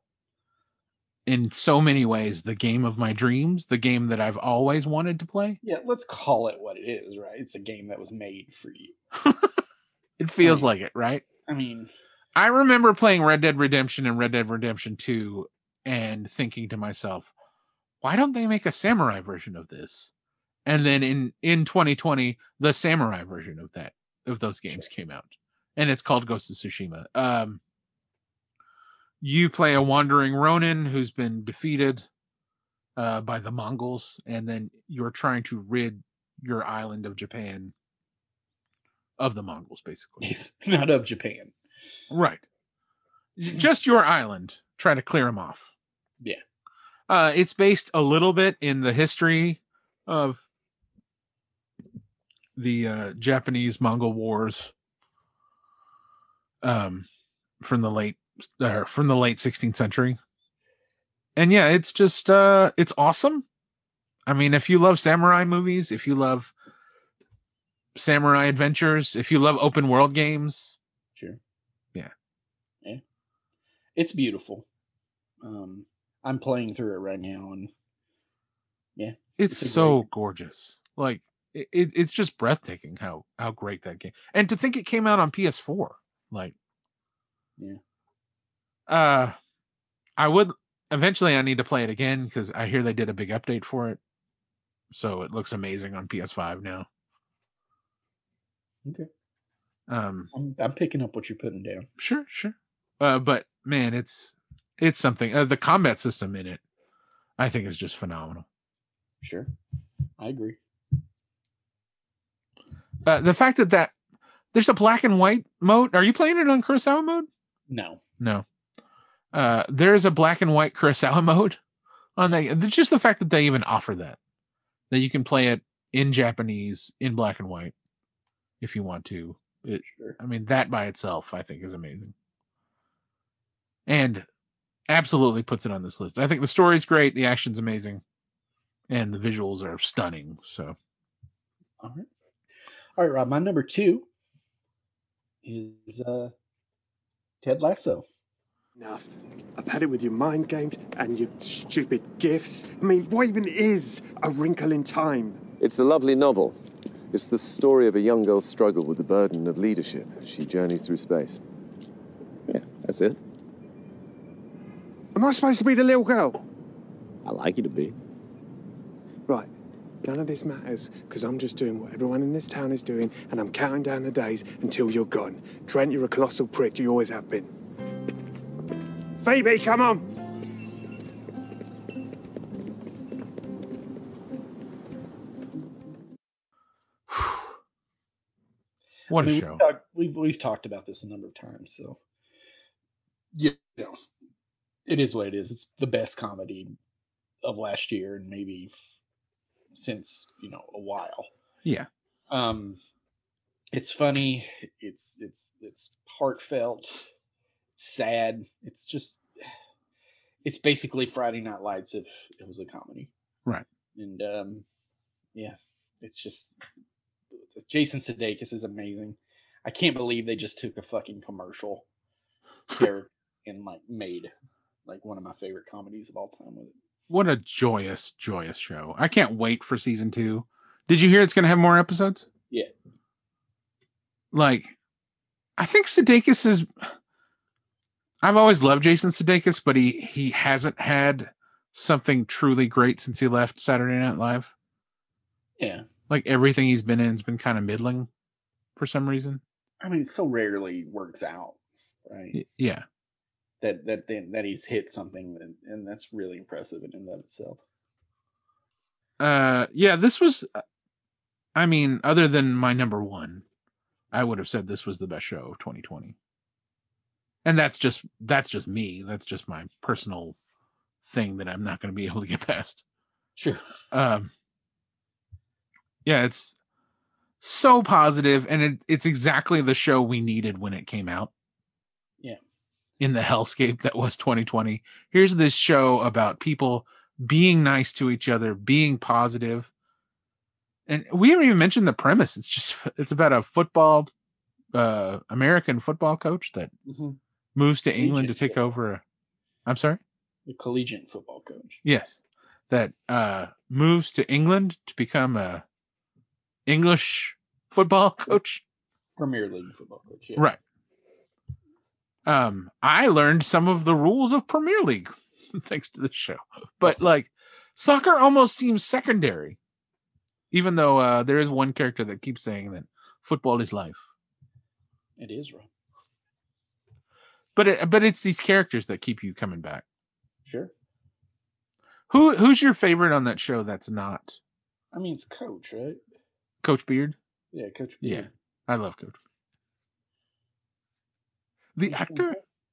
in so many ways, the game of my dreams, the game that I've always wanted to play. Yeah, let's call it what it is, right? It's a game that was made for you. It feels like it, right? I mean, I remember playing Red Dead Redemption and Red Dead Redemption 2 and thinking to myself, why don't they make a samurai version of this? And then in 2020, the samurai version of those games came out. And it's called Ghost of Tsushima. You play a wandering Ronin who's been defeated by the Mongols, and then you're trying to rid your island of Japan of the Mongols, basically. Not of Japan. Right. Just your island, trying to clear them off. Yeah. It's based a little bit in the history of the Japanese-Mongol wars from the late 16th century. And yeah, it's just it's awesome. I mean, if you love samurai movies, if you love samurai adventures, if you love open world games. Sure. Yeah. Yeah. It's beautiful. I'm playing through it right now, and yeah, it's so gorgeous. Like it's just breathtaking how great that game. And to think it came out on PS4. Like, yeah. I would eventually. I need to play it again because I hear they did a big update for it, so it looks amazing on PS5 now. Okay. I'm picking up what you're putting down. Sure. But man, it's something. The combat system in it, I think, is just phenomenal. Sure, I agree. The fact that there's a black and white mode. Are you playing it on Kurosawa mode? No. There is a black and white Kurosawa mode on that. It's just the fact that they even offer that you can play it in Japanese in black and white if you want to. Sure. I mean, that by itself, I think, is amazing, and absolutely puts it on this list. I think the story's great, the action's amazing, and the visuals are stunning. So, all right, Rob. My number 2 is Ted Lasso. Enough. I've had it with your mind games and your stupid gifts. I mean, what even is A Wrinkle in Time? It's a lovely novel. It's the story of a young girl's struggle with the burden of leadership. She journeys through space. Yeah, that's it. Am I supposed to be the little girl? I like you to be. Right. None of this matters, because I'm just doing what everyone in this town is doing, and I'm counting down the days until you're gone. Trent, you're a colossal prick. You always have been. Phoebe, come on! What a show. We've talked about this a number of times, so you know, it is what it is. It's the best comedy of last year and maybe since, a while. Yeah. It's funny, it's heartfelt, sad. It's basically Friday Night Lights if it was a comedy. Right. And yeah, it's just Jason Sudeikis is amazing. I can't believe they just took a fucking commercial character and made one of my favorite comedies of all time with it. What a joyous show. I can't wait for season 2. Did you hear it's going to have more episodes? Yeah. I think Sudeikis is... I've always loved Jason Sudeikis, but he hasn't had something truly great since he left Saturday Night Live. Yeah. Everything he's been in has been kind of middling for some reason. I mean, it so rarely works out, right? Yeah. That he's hit something, and that's really impressive in and of itself. Yeah, this was, I mean, other than my number 1, I would have said this was the best show of 2020. And that's just me. That's just my personal thing that I'm not going to be able to get past. Sure. Yeah, it's so positive, and it's exactly the show we needed when it came out. Yeah. In the hellscape that was 2020. Here's this show about people being nice to each other, being positive. And we haven't even mentioned the premise. It's about a American football coach that moves to England to take over. I'm sorry? The collegiate football coach. Yes. That moves to England to become a English football coach. Premier League football coach. Yeah. Right. I learned some of the rules of Premier League thanks to the show. But soccer almost seems secondary, even though there is one character that keeps saying that football is life. It is, right? But it's these characters that keep you coming back. Sure. Who's your favorite on that show? That's not. I mean, it's Coach, right? Coach Beard. Yeah, Coach Beard. Yeah, I love Coach. The actor?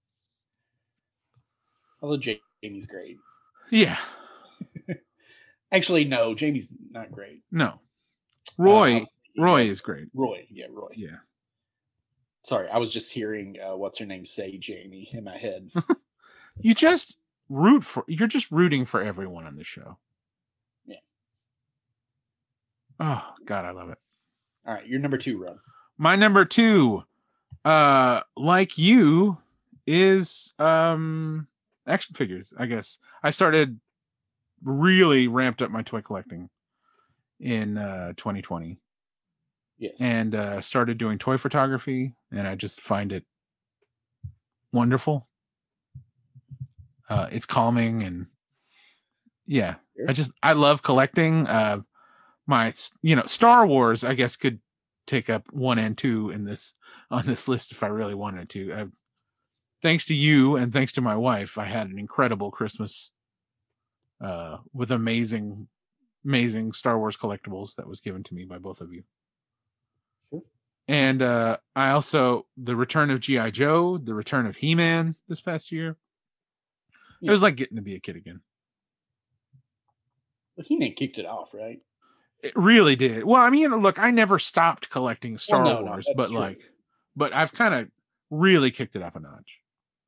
Although Jamie's great. Yeah. Actually, no, Jamie's not great. No. Roy is great. Roy. Yeah. Sorry, I was just hearing what's her name say Jamie in my head. You're just rooting for everyone on the show. Yeah. Oh, God, I love it. All right, you're number 2, Rob. My number 2, like you, is action figures. I guess I started really ramped up my toy collecting in 2020. Yes, and started doing toy photography, and I just find it wonderful. It's calming, and yeah, I love collecting. My Star Wars, I guess, could take up 1 and 2 on this list if I really wanted to. Thanks to you and thanks to my wife, I had an incredible Christmas with amazing Star Wars collectibles that was given to me by both of you. Sure. And I also, the return of G.I. Joe, the return of He-Man this past year. It was like getting to be a kid again. Well, He-Man kicked it off, right? It really did. Well, I mean, look, I never stopped collecting Star Wars, but true. but I've kind of really kicked it up a notch.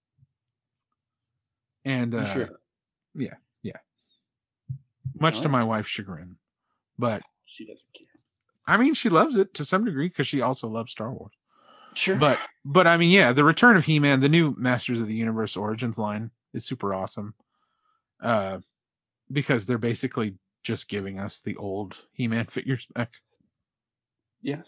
And sure? Yeah. Much to my wife's chagrin, but she doesn't care. I mean, she loves it to some degree because she also loves Star Wars. Sure. But I mean, yeah, the return of He-Man, the new Masters of the Universe Origins line is super awesome. Because they're basically just giving us the old He-Man figures back. Yeah.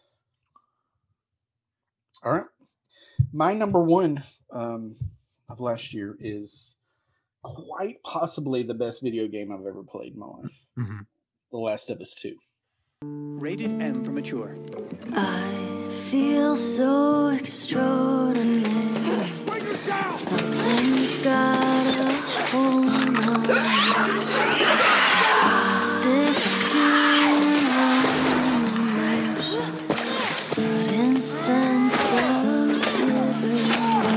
All right. My number 1 of last year is quite possibly the best video game I've ever played in my life. Mm-hmm. The Last of Us 2. Rated M for mature. I feel so extraordinary. Something's got a hold on me. This feeling of sudden sense of liberty.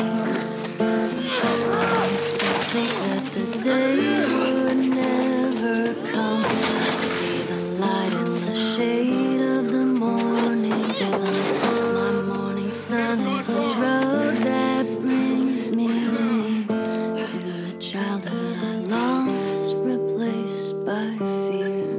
I used to think that the day would never come. See the light in the shade of the morning sun. My morning sun is the drug that brings me near to the childhood I lost, replaced by fear.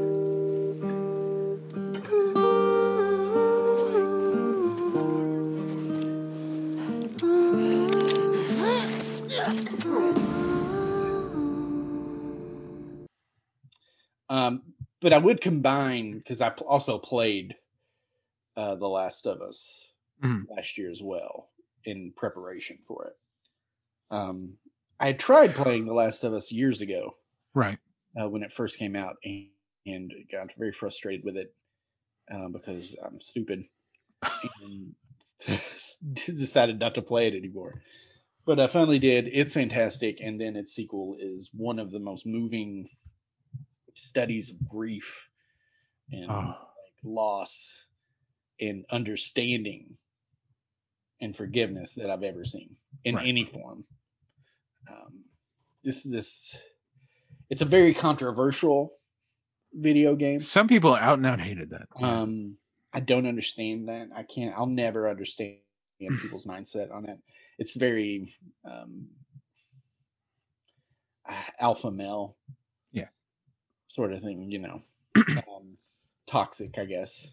But I would combine, because I also played The Last of Us last year as well in preparation for it. I had tried playing The Last of Us years ago, right, when it first came out, and got very frustrated with it because I'm stupid and decided not to play it anymore. But I finally did. It's fantastic, and then its sequel is one of the most moving studies of grief and loss and understanding and forgiveness that I've ever seen in any form. It's a very controversial video game. Some people out and out hated that. I don't understand that. I'll never understand people's mindset on that. It's very alpha male sort of thing, toxic, I guess.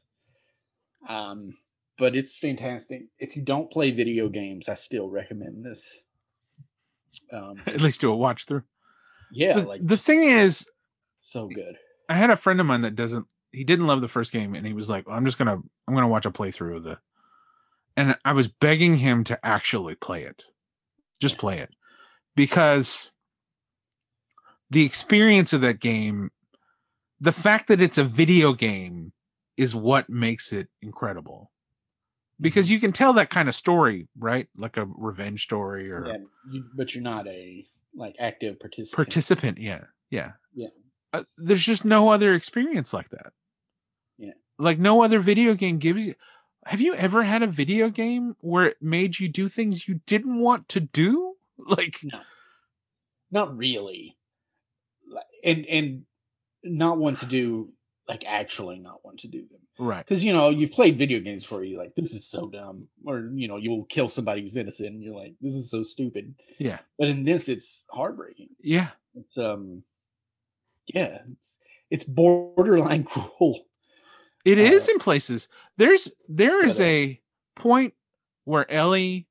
But it's fantastic. If you don't play video games, I still recommend this. At least do a watch through. Yeah, the thing is, so good. I had a friend of mine that didn't love the first game, and he was like, I'm gonna watch a playthrough of and I was begging him to actually play it. Just play it. Because the experience of that game, the fact that it's a video game is what makes it incredible. Because you can tell that kind of story, right? Like a revenge story but you're not a active participant. Yeah. There's just no other experience like that. Yeah. Like no other video game gives you. Have you ever had a video game where it made you do things you didn't want to do? No, not really. And not want to do, actually not want to do them. Right. Because, you've played video games where you're like, this is so dumb. Or, you will kill somebody who's innocent and you're like, this is so stupid. Yeah. But in this, it's heartbreaking. Yeah. It's, it's borderline cruel. It is in places. There is a point where Ellie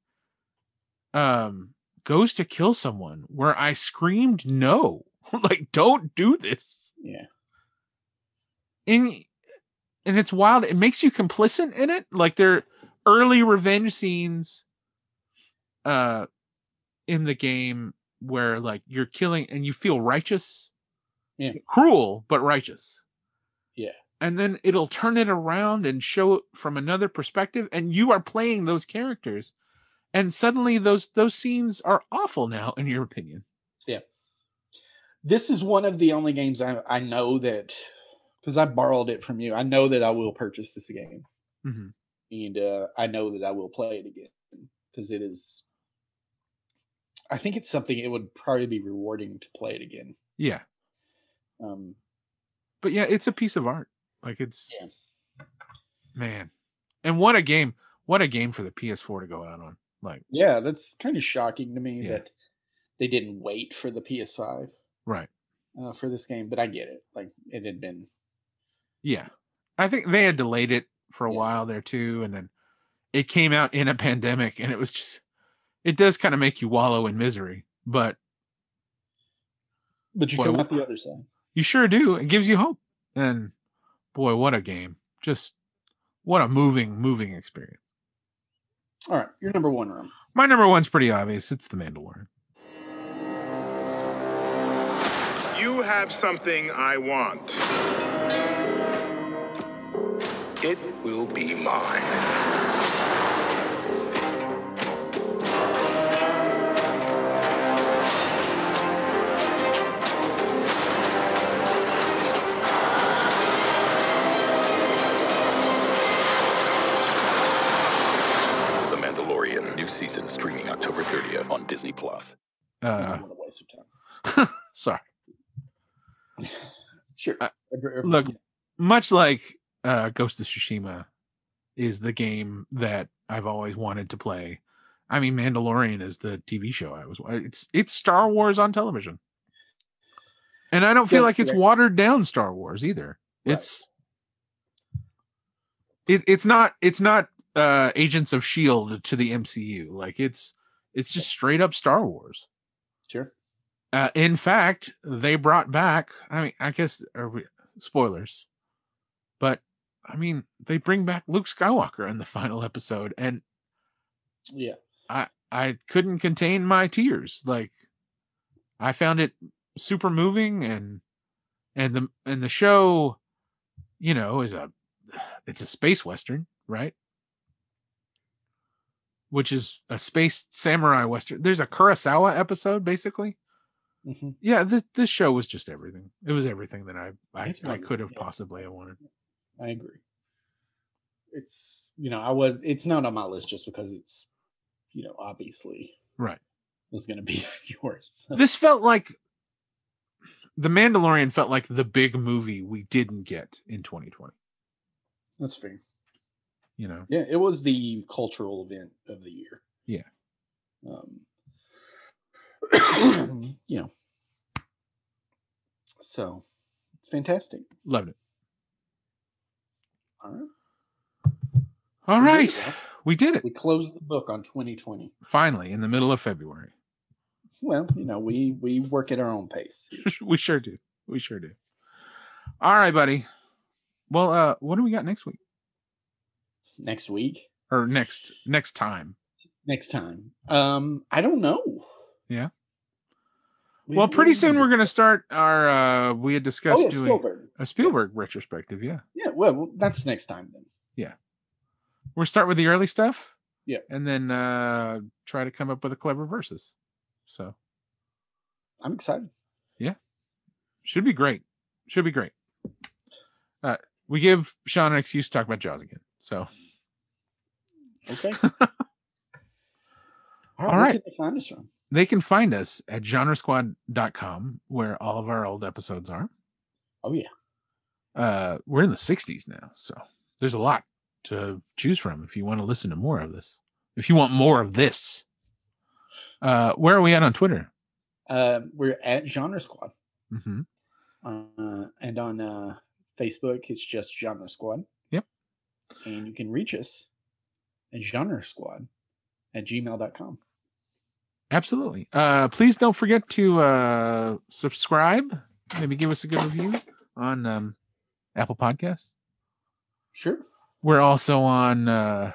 goes to kill someone where I screamed no. Like, don't do this. Yeah. And it's wild. It makes you complicit in it. Like, there early revenge scenes in the game where like you're killing and you feel righteous. Yeah. Cruel, but righteous. Yeah. And then it'll turn it around and show it from another perspective, and you are playing those characters, and suddenly those scenes are awful now, in your opinion. Yeah. This is one of the only games I know that, because I borrowed it from you, I know that I will purchase this game. Mm-hmm. And I know that I will play it again, because it is, I think it's something it would probably be rewarding to play it again. Yeah. But yeah, it's a piece of art. Like, it's, man. And what a game for the PS4 to go out on. Like, yeah, that's kind of shocking to me that they didn't wait for the PS5. Right. For this game, but I get it. Like, it had been. Yeah. I think they had delayed it for a while there too, and then it came out in a pandemic, and it was just, it does kind of make you wallow in misery, but you come out the other side. You sure do. It gives you hope. And boy, what a game. Just what a moving experience. All right, your number one, Rum. My number one's pretty obvious. It's The Mandalorian. You have something I want. It will be mine. The Mandalorian, new season streaming October 30th on Disney Plus. What a waste of time. Sorry. Sure. Look, much like Ghost of Tsushima is the game that I've always wanted to play. I mean, Mandalorian is the TV show it's Star Wars on television. And I don't feel like it's watered down Star Wars either. Right. It's not Agents of S.H.I.E.L.D. to the MCU. Like, it's just straight up Star Wars. Sure. In fact, they brought back, I mean, I guess, spoilers, but I mean, they bring back Luke Skywalker in the final episode, and yeah, I couldn't contain my tears. Like, I found it super moving, and the show, you know, it's a space western, right? Which is a space samurai western. There's a Kurosawa episode, basically. Mm-hmm. Yeah, this show was just everything. It was everything that I could have possibly wanted. I agree. It's, you know, it's not on my list just because it's, you know, obviously right was going to be yours. This felt like The Mandalorian felt like the big movie we didn't get in 2020. That's fair. You know, yeah, it was the cultural event of the year. Yeah. You know, so it's fantastic. Loved it. All right. We did it. We closed the book on 2020. Finally, in the middle of February. Well, you know, we work at our own pace. We sure do. We sure do. All right, buddy. Well, what do we got next week? Next week? Or next time. Next time. I don't know. Yeah. Well, pretty soon we're going to start our, we had discussed doing a Spielberg retrospective. Yeah. Yeah. Well, that's next time then. Yeah. We'll start with the early stuff. Yeah. And then try to come up with a clever versus. So. I'm excited. Yeah. Should be great. Should be great. We give Sean an excuse to talk about Jaws again. So. Okay. All right. Where can they find us from? They can find us at genresquad.com, where all of our old episodes are. Oh, yeah. We're in the 60s now, so there's a lot to choose from if you want to listen to more of this. If you want more of this. Where are we at on Twitter? We're at Genre Squad. Mm-hmm. And on Facebook, it's just Genre Squad. And you can reach us at genresquad@gmail.com. Absolutely. Please don't forget to subscribe. Maybe give us a good review on Apple Podcasts. Sure. We're also on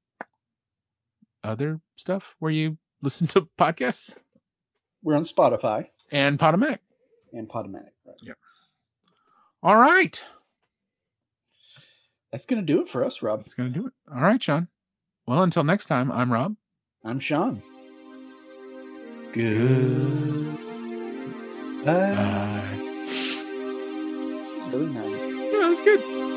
other stuff where you listen to podcasts. We're on Spotify. And Podomatic. Right. Yeah. All right. That's going to do it for us, Rob. That's going to do it. All right, Sean. Well, until next time, I'm Rob. I'm Sean. Good. Bye. Really nice. Yeah, that's good.